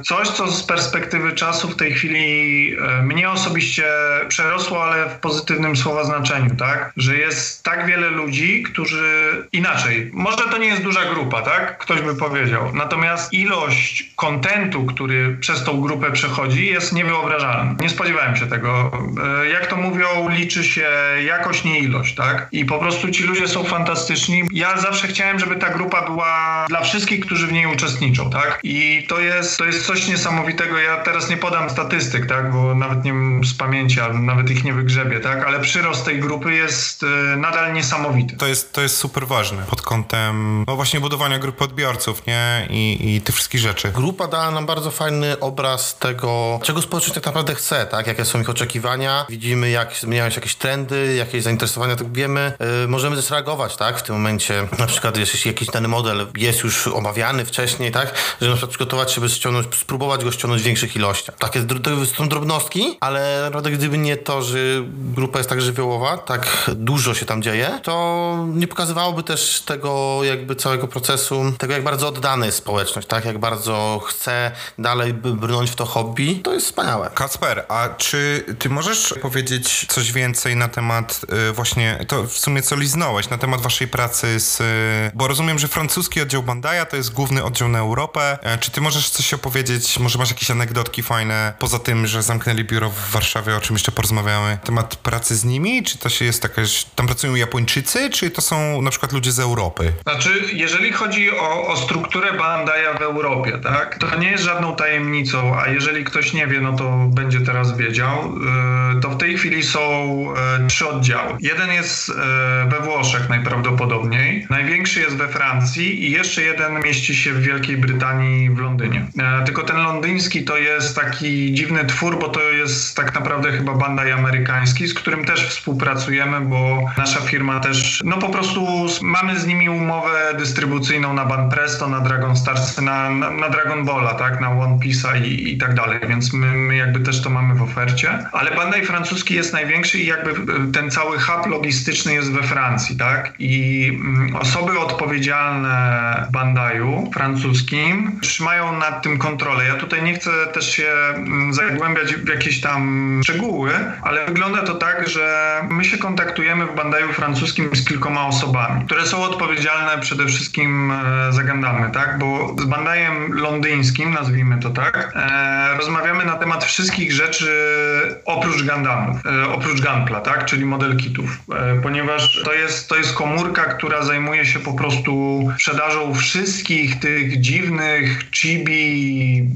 co z perspektywy czasu w tej chwili mnie osobiście przerosło, ale w pozytywnym słowa znaczeniu, tak? Że jest tak wiele ludzi, którzy inaczej, może to nie jest duża grupa, tak? Ktoś by powiedział. Natomiast ilość kontentu, który przez tą grupę przechodzi, jest niewyobrażalna. Nie spodziewałem się tego. Jak to mówią, liczy się jakość, nie ilość, tak? I po prostu ci ludzie są fantastyczni. Ja zawsze chciałem, żeby ta grupa była dla wszystkich, którzy w niej uczestniczą, tak? I to jest coś niesamowitego. Ja teraz nie podam statystyk, tak? Bo nawet nie wiem z pamięci, nawet ich nie wygrzebię, tak? Ale przyrost tej grupy jest nadal niesamowity. To jest super ważne pod kątem, no właśnie budowania grupy odbiorców, nie? I tych wszystkich rzeczy. Grupa dała nam bardzo fajny obraz tego, czego społeczność tak naprawdę chce, tak? Jakie są ich oczekiwania. Widzimy, jak zmieniają się jakieś trendy, jakieś zainteresowania, tak wiemy. Możemy też reagować, tak? W tym momencie, na przykład, jeśli jakiś dany model jest już omawiany wcześniej, tak? Że na przykład przygotować się, by spróbować go ściągnąć w większych ilościach. Takie to są drobnostki, ale naprawdę gdyby nie to, że grupa jest tak żywiołowa, tak dużo się tam dzieje, to nie pokazywałoby też tego jakby całego procesu, tego jak bardzo oddana jest społeczność, tak? Jak bardzo chce dalej brnąć w to hobby. To jest wspaniałe. Kacper, a czy ty możesz powiedzieć coś więcej na temat właśnie, to w sumie co liznąłeś, na temat waszej pracy bo rozumiem, że francuski oddział Bandai'a to jest główny oddział na Europę. Czy ty możesz coś opowiedzieć, może masz jakieś anegdotki fajne, poza tym, że zamknęli biuro w Warszawie, o czym jeszcze porozmawiamy, temat pracy z nimi? Czy to się jest taka, że tam pracują Japończycy, czy to są na przykład ludzie z Europy? Znaczy, jeżeli chodzi o strukturę Bandai'a w Europie, tak, to nie jest żadną tajemnicą, a jeżeli ktoś nie wie, no to będzie teraz wiedział, to w tej chwili są 3 oddziały. Jeden jest we Włoszech najprawdopodobniej, największy jest we Francji i jeszcze jeden mieści się w Wielkiej Brytanii, w Londynie. Tylko ten londyński to jest taki dziwny twór, bo to jest tak naprawdę chyba Bandai amerykański, z którym też współpracujemy, bo nasza firma też, no po prostu mamy z nimi umowę dystrybucyjną na Ban Presto, na Dragon Stars, na Dragon Balla, tak, na One Piece'a i tak dalej, więc my jakby też to mamy w ofercie. Ale Bandai francuski jest największy i jakby ten cały hub logistyczny jest we Francji, tak? I osoby odpowiedzialne w Bandai'u francuskim trzymają nad tym kontrolę. Ja tutaj nie chcę też się zagłębiać w jakieś tam szczegóły, ale wygląda to tak, że my się kontaktujemy w Bandai'u francuskim z kilkoma osobami, które są odpowiedzialne przede wszystkim za Gundamy, tak? Bo z Bandai'em londyńskim, nazwijmy to tak, rozmawiamy na temat wszystkich rzeczy oprócz Gundamów, oprócz Gunpla, tak? Czyli model kitów, ponieważ to jest komórka, która zajmuje się po prostu sprzedażą wszystkich tych dziwnych chibi,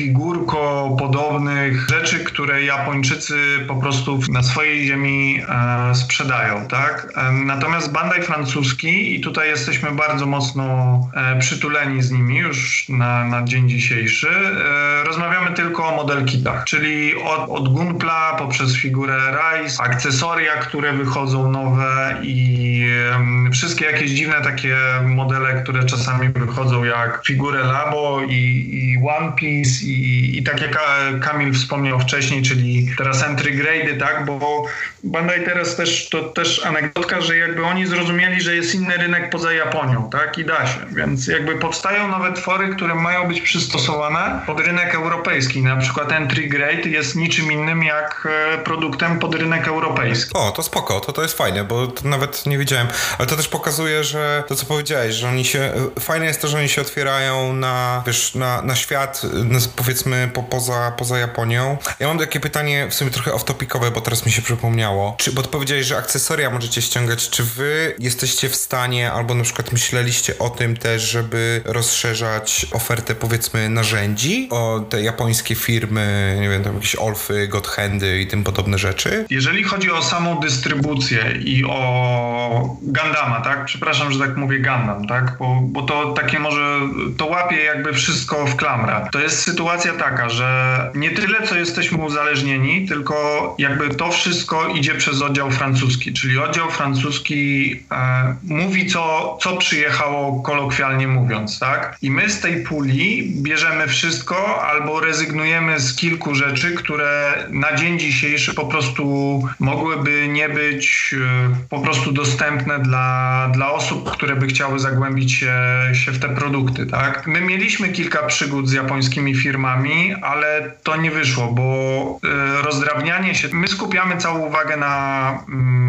figurko podobnych rzeczy, które Japończycy po prostu na swojej ziemi sprzedają, tak? Natomiast Bandai francuski, i tutaj jesteśmy bardzo mocno przytuleni z nimi już na dzień dzisiejszy, rozmawiamy tylko o model kitach, czyli od Gunpla poprzez figurę Rise, akcesoria, które wychodzą nowe i wszystkie jakieś dziwne takie modele, które czasami wychodzą jak figurę Labo i One Piece i tak jak Kamil wspomniał wcześniej, czyli teraz entry grade'y, tak, bo Bandai teraz też anegdotka, że jakby oni zrozumieli, że jest inny rynek poza Japonią, tak, i da się, więc jakby powstają nowe twory, które mają być przystosowane pod rynek europejski, na przykład entry grade jest niczym innym jak produktem pod rynek europejski. O, to spoko, to jest fajne, bo to nawet nie wiedziałem, ale to też pokazuje, że to, co powiedziałeś, że oni się... Fajne jest to, że oni się otwierają na, wiesz, na świat, powiedzmy, poza Japonią. Ja mam takie pytanie, w sumie trochę off-topicowe, bo teraz mi się przypomniało. Bo ty powiedziałeś, że akcesoria możecie ściągać. Czy wy jesteście w stanie, albo na przykład myśleliście o tym też, żeby rozszerzać ofertę, powiedzmy, narzędzi o te japońskie firmy, nie wiem, tam jakieś Olfy, Godhandy i tym podobne rzeczy? Jeżeli chodzi o samą dystrybucję i o Gundama, tak? Przepraszam, że tak mówię Gundam, tak? Bo to takie może, to łapie jakby wszystko w klamrę. To jest sytuacja taka, że nie tyle, co jesteśmy uzależnieni, tylko jakby to wszystko idzie przez oddział francuski, czyli oddział francuski mówi, co przyjechało, kolokwialnie mówiąc, tak? I my z tej puli bierzemy wszystko albo rezygnujemy z kilku rzeczy, które na dzień dzisiejszy po prostu mogłyby nie być po prostu dostępne dla osób, które by chciały zagłębić się w te produkty, tak? My mieliśmy kilka przygód z japońskimi firmami, ale to nie wyszło, bo rozdrabnianie się... My skupiamy całą uwagę na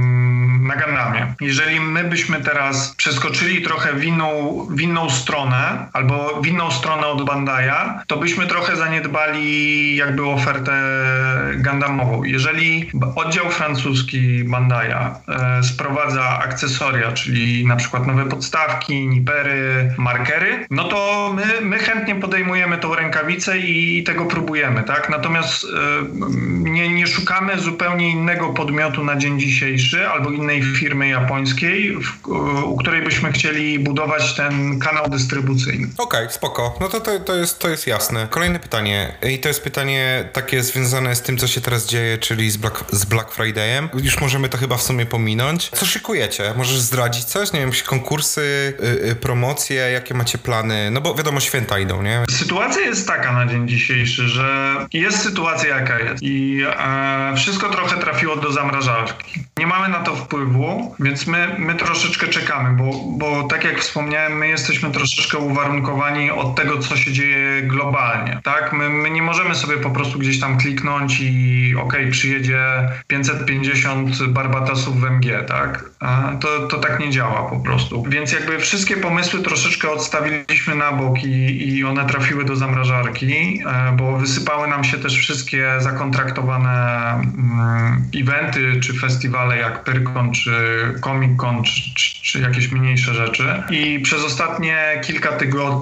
Gundamie. Jeżeli my byśmy teraz przeskoczyli trochę w inną stronę, albo w inną stronę od Bandai'a, to byśmy trochę zaniedbali jakby ofertę Gundamową. Jeżeli oddział francuski Bandai'a sprowadza akcesoria, czyli na przykład nowe podstawki, nipery, markery, no to my chętnie podejmujemy tą rękawicę i tego próbujemy, tak? Natomiast nie szukamy zupełnie innego podmiotu na dzień dzisiejszy albo innej firmy japońskiej, u której byśmy chcieli budować ten kanał dystrybucyjny. Okej, spoko. No to jest jasne. Kolejne pytanie. I to jest pytanie takie związane z tym, co się teraz dzieje, czyli z Black Fridayem. Już możemy to chyba w sumie pominąć. Co szykujecie? Możesz zdradzić coś? Nie wiem, jakieś konkursy, promocje, jakie macie plany? No bo wiadomo, święta idą, nie? Sytuacja jest taka na dzień dzisiejszy, że jest sytuacja jaka jest i wszystko trochę trafiło do zamrażarki. Nie mamy na to wpływu, więc my troszeczkę czekamy, bo tak jak wspomniałem, my jesteśmy troszeczkę uwarunkowani od tego, co się dzieje globalnie, tak? My nie możemy sobie po prostu gdzieś tam kliknąć i przyjedzie 550 barbatasów w MG, tak? To tak nie działa po prostu. Więc jakby wszystkie pomysły troszeczkę odstawiliśmy na bok i one trafiły do zamrażarki, bo wysypały nam się też wszystkie zakontraktowane eventy czy festiwale jak Pyrkon, czy Comic-Con, czy jakieś mniejsze rzeczy. I przez ostatnie kilka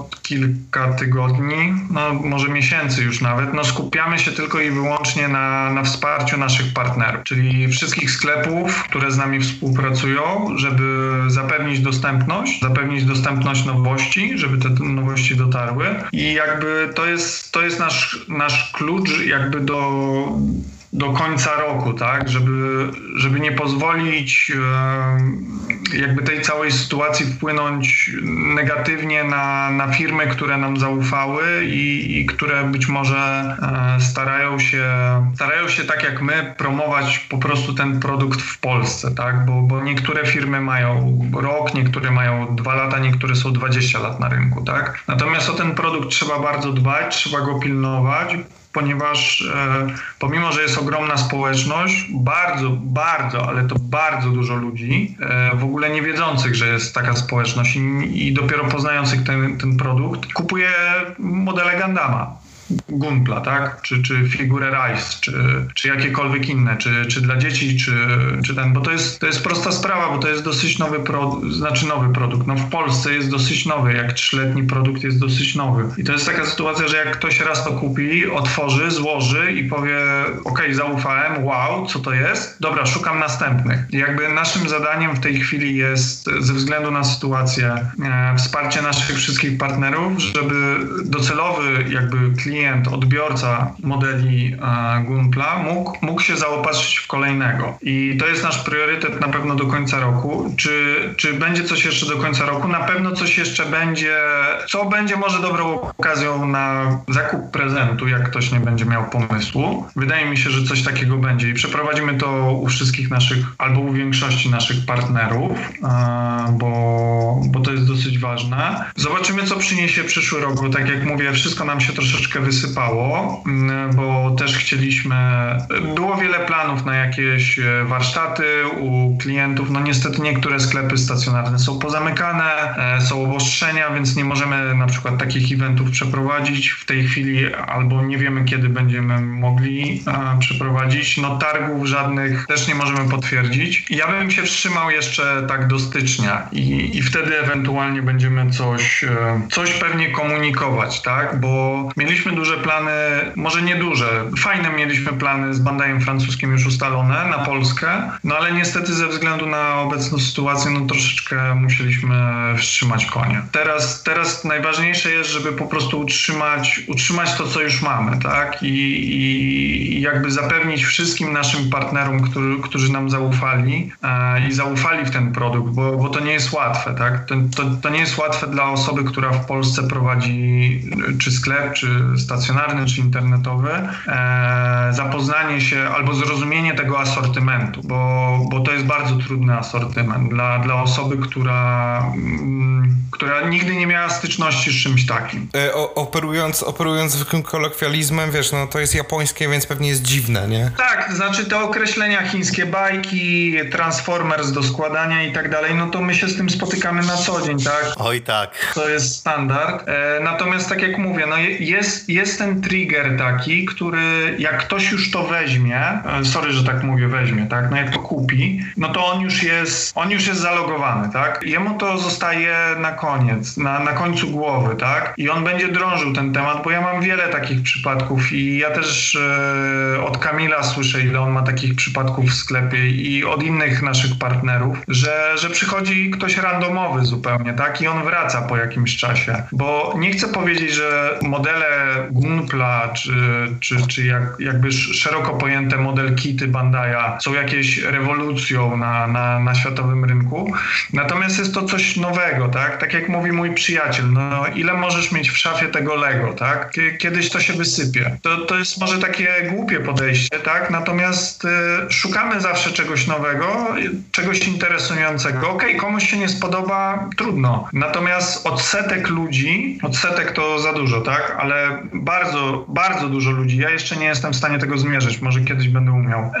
tygodni, no może miesięcy już nawet, no skupiamy się tylko i wyłącznie na wsparciu naszych partnerów, czyli wszystkich sklepów, które z nami współpracują, żeby zapewnić dostępność nowości, żeby te nowości dotarły. I jakby to jest nasz klucz jakby do końca roku, tak, żeby nie pozwolić jakby tej całej sytuacji wpłynąć negatywnie na firmy, które nam zaufały i które być może starają się tak jak my promować po prostu ten produkt w Polsce, tak, bo niektóre firmy mają rok, niektóre mają 2 lata, niektóre są 20 lat na rynku, tak. Natomiast o ten produkt trzeba bardzo dbać, trzeba go pilnować, ponieważ pomimo, że jest ogromna społeczność, bardzo, ale to bardzo dużo ludzi w ogóle nie wiedzących, że jest taka społeczność i dopiero poznających ten produkt, kupuje modele Gundama. Gunpla, tak? Czy figurę Rise, czy jakiekolwiek inne, czy dla dzieci, czy ten, bo to jest prosta sprawa, bo to jest dosyć nowy produkt. No w Polsce jest dosyć nowy, jak 3-letni produkt jest dosyć nowy. I to jest taka sytuacja, że jak ktoś raz to kupi, otworzy, złoży i powie, zaufałem, wow, co to jest? Dobra, szukam następnych. I jakby naszym zadaniem w tej chwili jest, ze względu na sytuację, wsparcie naszych wszystkich partnerów, żeby docelowy jakby klient, odbiorca modeli Gunpla mógł się zaopatrzyć w kolejnego. I to jest nasz priorytet na pewno do końca roku. Czy będzie coś jeszcze do końca roku? Na pewno coś jeszcze będzie, co będzie może dobrą okazją na zakup prezentu, jak ktoś nie będzie miał pomysłu. Wydaje mi się, że coś takiego będzie i przeprowadzimy to u wszystkich naszych, albo u większości naszych partnerów, bo to jest dosyć ważne. Zobaczymy, co przyniesie przyszły rok, bo tak jak mówię, wszystko nam się troszeczkę wysypało, bo też było wiele planów na jakieś warsztaty u klientów. No niestety niektóre sklepy stacjonarne są pozamykane, są obostrzenia, więc nie możemy na przykład takich eventów przeprowadzić w tej chwili, albo nie wiemy, kiedy będziemy mogli przeprowadzić. No targów żadnych też nie możemy potwierdzić. Ja bym się wstrzymał jeszcze tak do stycznia i wtedy ewentualnie będziemy coś pewnie komunikować, tak? Bo mieliśmy duże plany, może nie duże, fajne mieliśmy plany z Bandai'em francuskim już ustalone na Polskę, no ale niestety ze względu na obecną sytuację, no troszeczkę musieliśmy wstrzymać konie. Teraz najważniejsze jest, żeby po prostu utrzymać to, co już mamy, tak? I jakby zapewnić wszystkim naszym partnerom, którzy nam zaufali i zaufali w ten produkt, bo to nie jest łatwe, tak? To nie jest łatwe dla osoby, która w Polsce prowadzi czy sklep, czy stacjonarny, czy internetowy, zapoznanie się albo zrozumienie tego asortymentu, bo to jest bardzo trudny asortyment dla osoby, która nigdy nie miała styczności z czymś takim. Operując zwykłym kolokwializmem, wiesz, no to jest japońskie, więc pewnie jest dziwne, nie? Tak, znaczy te określenia chińskie bajki, Transformers do składania i tak dalej, no to my się z tym spotykamy na co dzień, tak? Oj tak. To jest standard. Natomiast tak jak mówię, no jest ten trigger taki, który jak ktoś już to weźmie, sorry, że tak mówię, weźmie, tak? No jak to kupi, no to on już jest zalogowany, tak? Jemu to zostaje na koniec, na końcu głowy, tak? I on będzie drążył ten temat, bo ja mam wiele takich przypadków i ja też od Kamila słyszę, ile on ma takich przypadków w sklepie i od innych naszych partnerów, że przychodzi ktoś randomowy zupełnie, tak? I on wraca po jakimś czasie, bo nie chcę powiedzieć, że modele Gunpla czy jakby szeroko pojęte model kity Bandai'a są jakieś rewolucją na światowym rynku, natomiast jest to coś nowego, tak? Tak jak mówi mój przyjaciel, no ile możesz mieć w szafie tego Lego, tak? Kiedyś to się wysypie. To jest może takie głupie podejście, tak? Natomiast szukamy zawsze czegoś nowego, czegoś interesującego. Okej, komuś się nie spodoba, trudno. Natomiast odsetek to za dużo, tak? Ale bardzo, bardzo dużo ludzi, ja jeszcze nie jestem w stanie tego zmierzyć, może kiedyś będę umiał.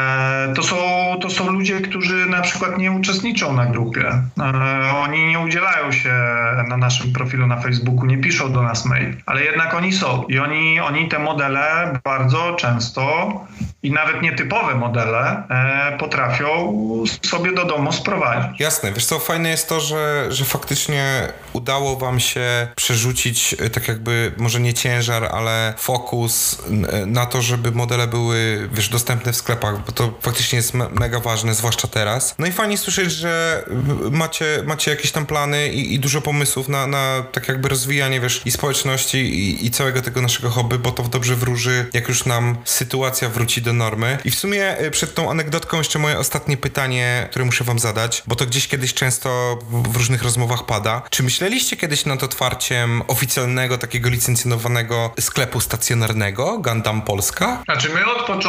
To są ludzie, którzy na przykład nie uczestniczą na grupie. Oni nie udzielają się na naszym profilu na Facebooku, nie piszą do nas mail, ale jednak oni są i oni te modele bardzo często i nawet nietypowe modele potrafią sobie do domu sprowadzić. Jasne, wiesz co, fajne jest to, że faktycznie udało wam się przerzucić tak jakby, może nie ciężar, ale fokus na to, żeby modele były, wiesz, dostępne w sklepach, bo to faktycznie jest mega ważne, zwłaszcza teraz. No i fajnie słyszeć, że macie jakieś tam plany i dużo pomysłów na tak jakby rozwijanie, wiesz, i społeczności i całego tego naszego hobby, bo to dobrze wróży, jak już nam sytuacja wróci do normy. I w sumie przed tą anegdotką jeszcze moje ostatnie pytanie, które muszę wam zadać, bo to gdzieś kiedyś często w różnych rozmowach pada. Czy myśleliście kiedyś nad otwarciem oficjalnego, takiego licencjonowanego sklepu stacjonarnego Gundam Polska? Znaczy my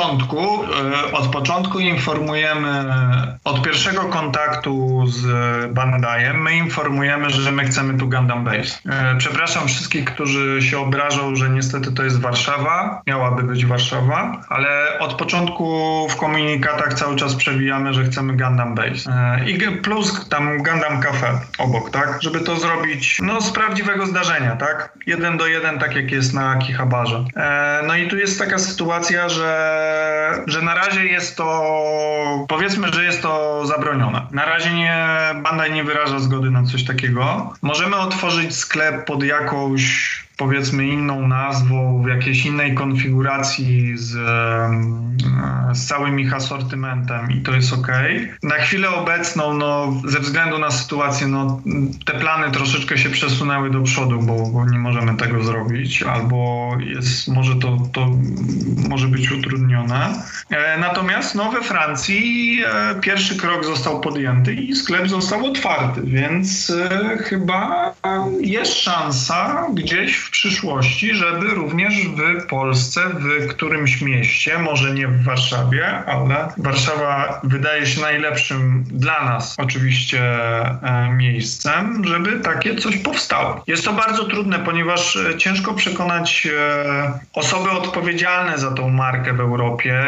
od początku informujemy, od pierwszego kontaktu z Bandai'em, my informujemy, że my chcemy tu Gundam Base. Przepraszam wszystkich, którzy się obrażą, że niestety to jest Warszawa, miałaby być Warszawa, ale od początku w komunikatach cały czas przewijamy, że chcemy Gundam Base. I plus tam Gundam Cafe obok, tak? Żeby to zrobić, no, z prawdziwego zdarzenia, tak? 1:1, tak jak jest na Akihabarze. No i tu jest taka sytuacja, że na razie jest to, powiedzmy, że jest to zabronione. Na razie Bandai nie wyraża zgody na coś takiego. Możemy otworzyć sklep pod jakąś, powiedzmy, inną nazwą, w jakiejś innej konfiguracji z całym ich asortymentem i to jest okej. Na chwilę obecną, no, ze względu na sytuację, no, te plany troszeczkę się przesunęły do przodu, bo nie możemy tego zrobić, albo może to może być utrudnione. Natomiast no, we Francji pierwszy krok został podjęty i sklep został otwarty, więc chyba jest szansa gdzieś w przyszłości, żeby również w Polsce, w którymś mieście, może nie w Warszawie, ale Warszawa wydaje się najlepszym dla nas oczywiście miejscem, żeby takie coś powstało. Jest to bardzo trudne, ponieważ ciężko przekonać osoby odpowiedzialne za tą markę w Europie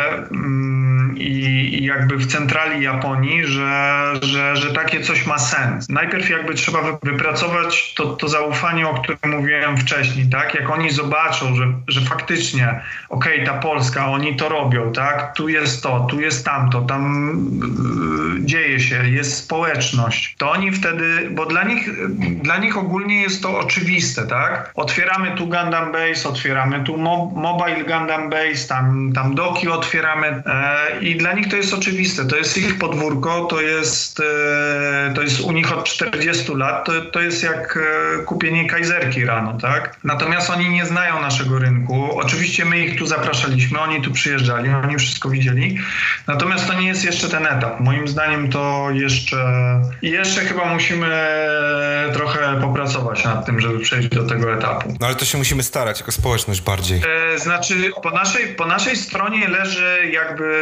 i jakby w centrali Japonii, że takie coś ma sens. Najpierw jakby trzeba wypracować to zaufanie, o którym mówiłem wcześniej, tak? Jak oni zobaczą, że faktycznie ta Polska, oni to robią, tak? Tu jest to, tu jest tamto, tam dzieje się, jest społeczność. To oni wtedy, bo dla nich ogólnie jest to oczywiste, tak? Otwieramy tu Gundam Base, otwieramy tu Mobile Gundam Base, tam doki otwieramy i dla nich to jest oczywiste. To jest ich podwórko, to jest u nich od 40 lat, to jest jak kupienie kajzerki rano, tak? Natomiast oni nie znają naszego rynku. Oczywiście my ich tu zapraszaliśmy, oni tu przyjeżdżali, oni wszystko widzieli. Natomiast to nie jest jeszcze ten etap. Moim zdaniem to jeszcze chyba musimy trochę popracować nad tym, żeby przejść do tego etapu. No ale to się musimy starać jako społeczność bardziej. Znaczy po naszej stronie leży jakby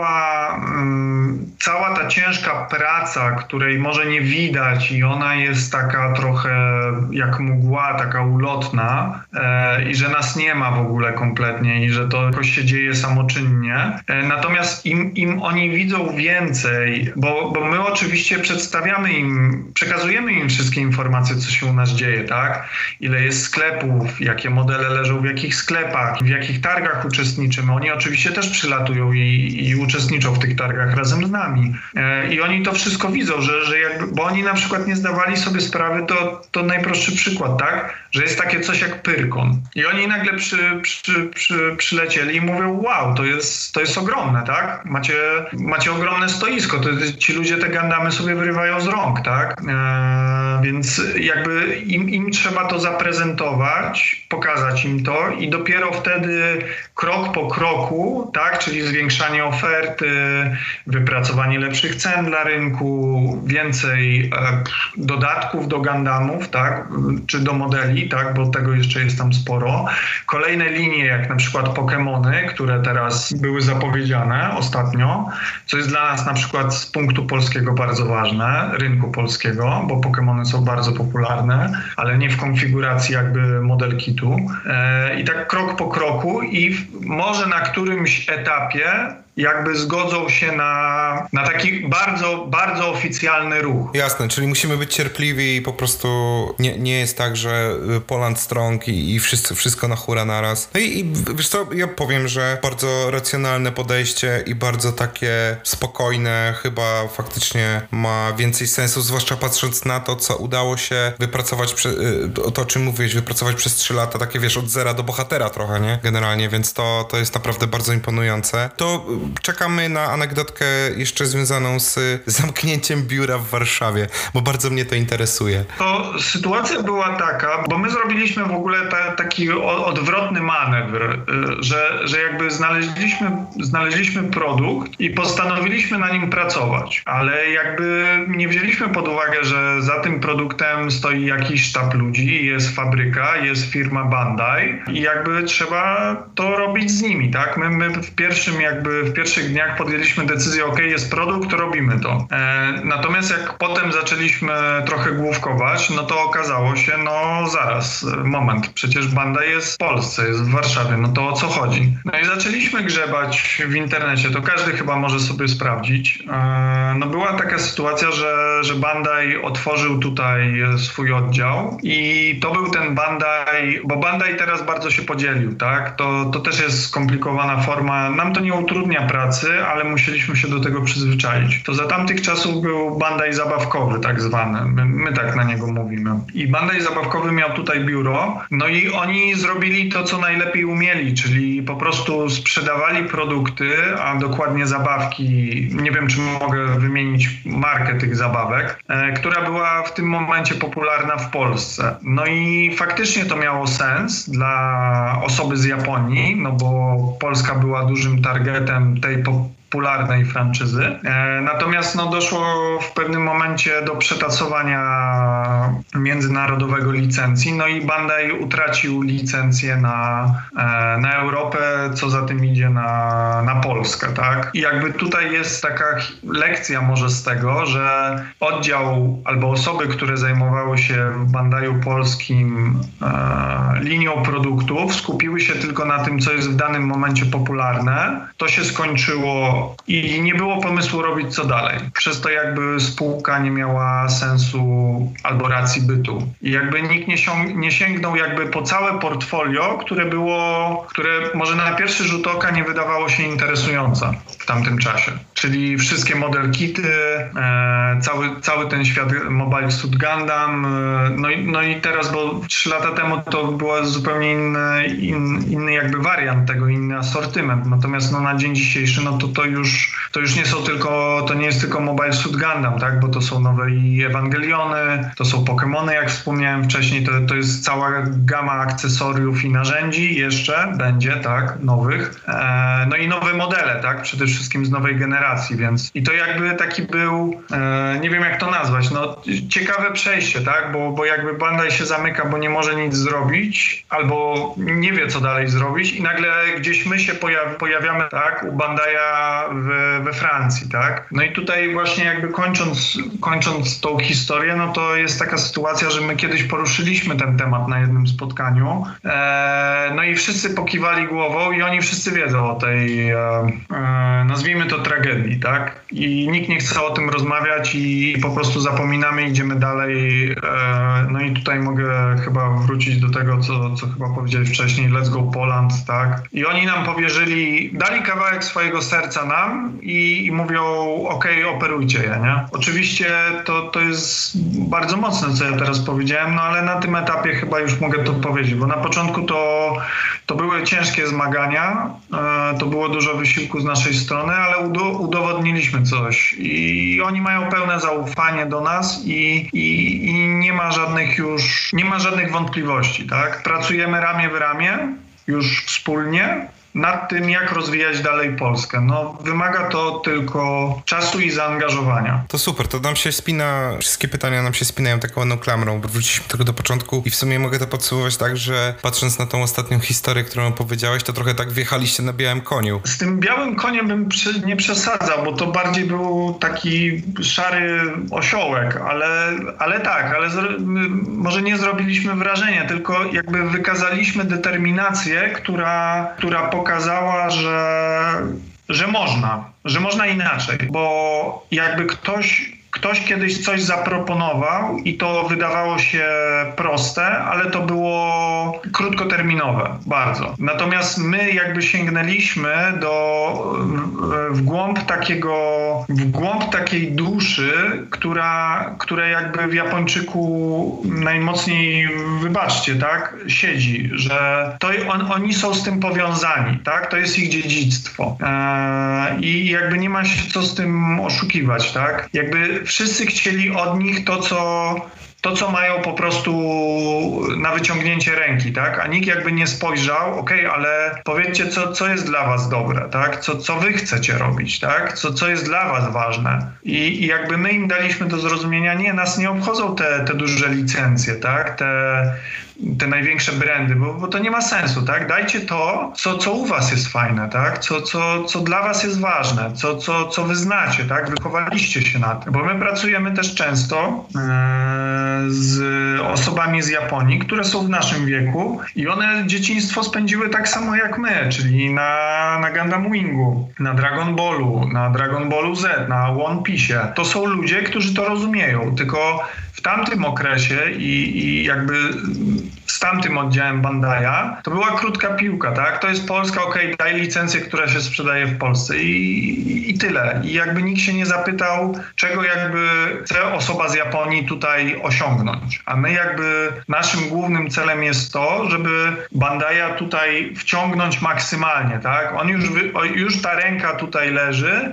cała ta ciężka praca, której może nie widać i ona jest taka trochę jak mgła, taka ulotna i że nas nie ma w ogóle kompletnie i że to jakoś się dzieje samoczynnie. Natomiast im oni widzą więcej, bo my oczywiście przekazujemy im wszystkie informacje, co się u nas dzieje, tak? Ile jest sklepów, jakie modele leżą w jakich sklepach, w jakich targach uczestniczymy. Oni oczywiście też przylatują i uczestniczą w tych targach razem z nami. I oni to wszystko widzą, że jakby, bo oni na przykład nie zdawali sobie sprawy, to najprostszy przykład, tak? Że jest takie coś jak Pyrkon. I oni nagle przylecieli i mówią, wow, to jest ogromne, tak? Macie ogromne stoisko, ci ludzie te Gundamy sobie wyrywają z rąk, tak? Więc jakby im trzeba to zaprezentować, pokazać im to i dopiero wtedy krok po kroku, tak? Czyli zwiększanie oferty, wypracowanie lepszych cen dla rynku, więcej dodatków do Gundamów, tak? Czy do modeli, tak? Bo tego jeszcze jest tam sporo. Kolejne linie, jak na przykład Pokemony, które teraz były zapowiedziane ostatnio, co jest dla nas na przykład z punktu polskiego bardzo ważne, rynku polskiego, bo Pokemony są bardzo popularne, ale nie w konfiguracji jakby model kitu. I tak krok po kroku i może na którymś etapie jakby zgodzą się na taki bardzo, bardzo oficjalny ruch. Jasne, czyli musimy być cierpliwi i po prostu nie jest tak, że Poland Strong i wszystko na hura naraz. No i wiesz co, ja powiem, że bardzo racjonalne podejście i bardzo takie spokojne chyba faktycznie ma więcej sensu, zwłaszcza patrząc na to, co udało się wypracować, to o czym mówiłeś, wypracować przez 3 lata, takie wiesz, od zera do bohatera trochę, nie? Generalnie, więc to jest naprawdę bardzo imponujące. To czekamy na anegdotkę jeszcze związaną z zamknięciem biura w Warszawie, bo bardzo mnie to interesuje. To sytuacja była taka, bo my zrobiliśmy w ogóle taki odwrotny manewr, że jakby znaleźliśmy produkt i postanowiliśmy na nim pracować, ale jakby nie wzięliśmy pod uwagę, że za tym produktem stoi jakiś sztab ludzi, jest fabryka, jest firma Bandai i jakby trzeba to robić z nimi, tak? My w pierwszych dniach podjęliśmy decyzję, jest produkt, robimy to. Natomiast jak potem zaczęliśmy trochę główkować, no to okazało się, zaraz, moment, przecież Bandai jest w Polsce, jest w Warszawie, no to o co chodzi? No i zaczęliśmy grzebać w internecie, to każdy chyba może sobie sprawdzić. Była taka sytuacja, że Bandai otworzył tutaj swój oddział i to był ten Bandai, bo Bandai teraz bardzo się podzielił, tak? To też jest skomplikowana forma, nam to nie utrudnia pracy, ale musieliśmy się do tego przyzwyczaić. To za tamtych czasów był Bandai zabawkowy tak zwany, my tak na niego mówimy. I Bandai zabawkowy miał tutaj biuro, no i oni zrobili to, co najlepiej umieli, czyli po prostu sprzedawali produkty, a dokładnie zabawki, nie wiem, czy mogę wymienić markę tych zabawek, która była w tym momencie popularna w Polsce. No i faktycznie to miało sens dla osoby z Japonii, no bo Polska była dużym targetem tej popularnej franczyzy. Natomiast doszło w pewnym momencie do przetasowania międzynarodowego licencji, i Bandai utracił licencję na Europę, co za tym idzie na Polskę, tak? I jakby tutaj jest taka lekcja może z tego, że oddział albo osoby, które zajmowały się w Bandaiu polskim linią produktów, skupiły się tylko na tym, co jest w danym momencie popularne. To się skończyło i nie było pomysłu robić co dalej. Przez to jakby spółka nie miała sensu albo racji bytu. I jakby nikt nie sięgnął jakby po całe portfolio, które może na pierwszy rzut oka nie wydawało się interesujące w tamtym czasie. Czyli wszystkie model kity, cały ten świat Mobile Suit Gundam, i teraz, bo 3 lata temu to był zupełnie inny jakby wariant tego, inny asortyment. Natomiast na dzień dzisiejszy, to już nie jest tylko Mobile Suit Gundam, tak? Bo to są nowe i Ewangeliony, to są Pokemony, jak wspomniałem wcześniej, to jest cała gama akcesoriów i narzędzi jeszcze będzie, tak? Nowych. I nowe modele, tak? Przede wszystkim z nowej generacji, więc i to jakby taki był, nie wiem jak to nazwać, ciekawe przejście, tak? Bo jakby Bandai się zamyka, bo nie może nic zrobić, albo nie wie co dalej zrobić i nagle gdzieś my się pojawiamy, tak? U Bandai'a we Francji, tak? I tutaj właśnie jakby kończąc tą historię, to jest taka sytuacja, że my kiedyś poruszyliśmy ten temat na jednym spotkaniu, i wszyscy pokiwali głową i oni wszyscy wiedzą o tej, nazwijmy to tragedii, tak? I nikt nie chce o tym rozmawiać i po prostu zapominamy, idziemy dalej. I tutaj mogę chyba wrócić do tego, co chyba powiedziałeś wcześniej, Let's Go Poland, tak? I oni nam dali kawałek swojego serca nam i mówią, okej, operujcie je, nie? Oczywiście to jest bardzo mocne, co ja teraz powiedziałem, ale na tym etapie chyba już mogę to powiedzieć, bo na początku to były ciężkie zmagania, to było dużo wysiłku z naszej strony, ale udowodniliśmy coś i oni mają pełne zaufanie do nas i nie ma żadnych wątpliwości, tak? Pracujemy ramię w ramię już wspólnie nad tym, jak rozwijać dalej Polskę. Wymaga to tylko czasu i zaangażowania. To super, to nam się wszystkie pytania nam się spinają taką jedną klamrą, bo wróciliśmy tylko do początku i w sumie mogę to podsumować tak, że patrząc na tą ostatnią historię, którą opowiedziałeś, to trochę tak wjechaliście na białym koniu. Z tym białym koniem bym nie przesadzał, bo to bardziej był taki szary osiołek, ale może nie zrobiliśmy wrażenia, tylko jakby wykazaliśmy determinację, która pokazała, że można inaczej, bo jakby ktoś kiedyś coś zaproponował i to wydawało się proste, ale to było krótkoterminowe bardzo. Natomiast my jakby sięgnęliśmy w głąb takiej duszy, która jakby w Japończyku najmocniej, wybaczcie, tak, siedzi, że oni są z tym powiązani, tak, to jest ich dziedzictwo. I jakby nie ma się co z tym oszukiwać, tak, jakby wszyscy chcieli od nich to, co mają po prostu na wyciągnięcie ręki, tak? A nikt jakby nie spojrzał, ale powiedzcie, co jest dla was dobre, tak? Co wy chcecie robić, tak? Co jest dla was ważne. I jakby my im daliśmy do zrozumienia, nie, nas nie obchodzą te duże licencje, tak? Te największe brandy, bo to nie ma sensu, tak? Dajcie to, co u was jest fajne, tak? Co dla was jest ważne, co wy znacie, tak? Wychowaliście się na tym. Bo my pracujemy też często z osobami z Japonii, które są w naszym wieku i one dzieciństwo spędziły tak samo jak my, czyli na Gundam Wingu, na Dragon Ballu, na Dragon Ballu Z, na One Piece. To są ludzie, którzy to rozumieją, tylko w tamtym okresie i jakby z tamtym oddziałem Bandai'a, to była krótka piłka, tak? To jest Polska, daj licencję, która się sprzedaje w Polsce i tyle. I jakby nikt się nie zapytał, czego jakby chce osoba z Japonii tutaj osiągnąć. A my jakby naszym głównym celem jest to, żeby Bandai'a tutaj wciągnąć maksymalnie, tak? Już ta ręka tutaj leży,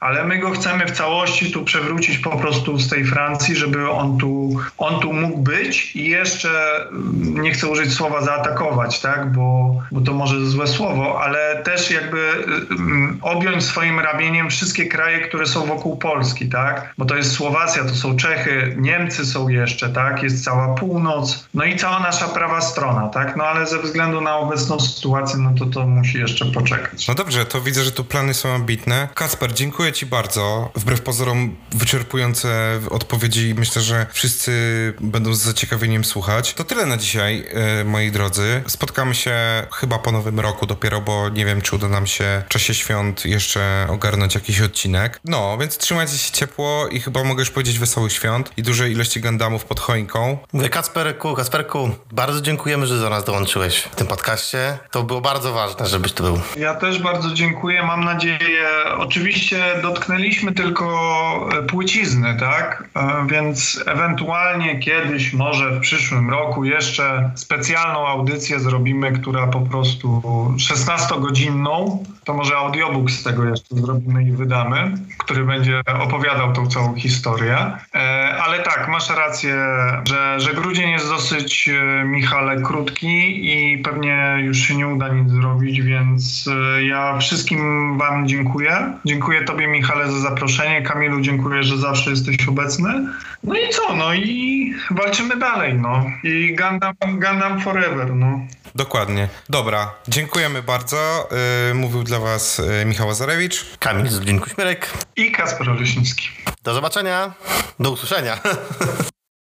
ale my go chcemy w całości tu przewrócić po prostu z tej Francji, żeby on tu mógł być i jeszcze, nie chcę użyć słowa zaatakować, tak, bo to może złe słowo, ale też jakby objąć swoim ramieniem wszystkie kraje, które są wokół Polski, tak, bo to jest Słowacja, to są Czechy, Niemcy są jeszcze, tak, jest cała północ, no i cała nasza prawa strona, tak, no ale ze względu na obecną sytuację, no to musi jeszcze poczekać. No dobrze, to widzę, że tu plany są ambitne. Kacper, dziękuję Ci bardzo. Wbrew pozorom wyczerpujące odpowiedzi i myślę, że wszyscy będą z zaciekawieniem słuchać. To tyle na dzisiaj, moi drodzy. Spotkamy się chyba po nowym roku dopiero, bo nie wiem, czy uda nam się w czasie świąt jeszcze ogarnąć jakiś odcinek. No, więc trzymajcie się ciepło i chyba mogę już powiedzieć wesołych świąt i dużej ilości Gundamów pod choinką. Mówię, Kacperku, bardzo dziękujemy, że do nas dołączyłeś w tym podcaście. To było bardzo ważne, żebyś tu był. Ja też bardzo dziękuję. Mam nadzieję, oczywiście dotknęliśmy tylko płycizny, tak? Więc ewentualnie kiedyś, może w przyszłym roku jeszcze specjalną audycję zrobimy, która po prostu 16-godzinną, to może audiobook z tego jeszcze zrobimy i wydamy, który będzie opowiadał tą całą historię. Ale tak, masz rację, że grudzień jest dosyć, Michale, krótki i pewnie już się nie uda nic zrobić, więc ja wszystkim wam dziękuję. Dziękuję tobie, Michale, za zaproszenie. Kamilu, dziękuję, że zawsze jesteś obecny. No i co? No i walczymy dalej, no. I Gundam forever, no. Dokładnie. Dobra, dziękujemy bardzo. Mówił dla was Michał Łazarewicz, Kamil Zlinku-Śmierek i Kacper Oleśnicki. Do zobaczenia. Do usłyszenia.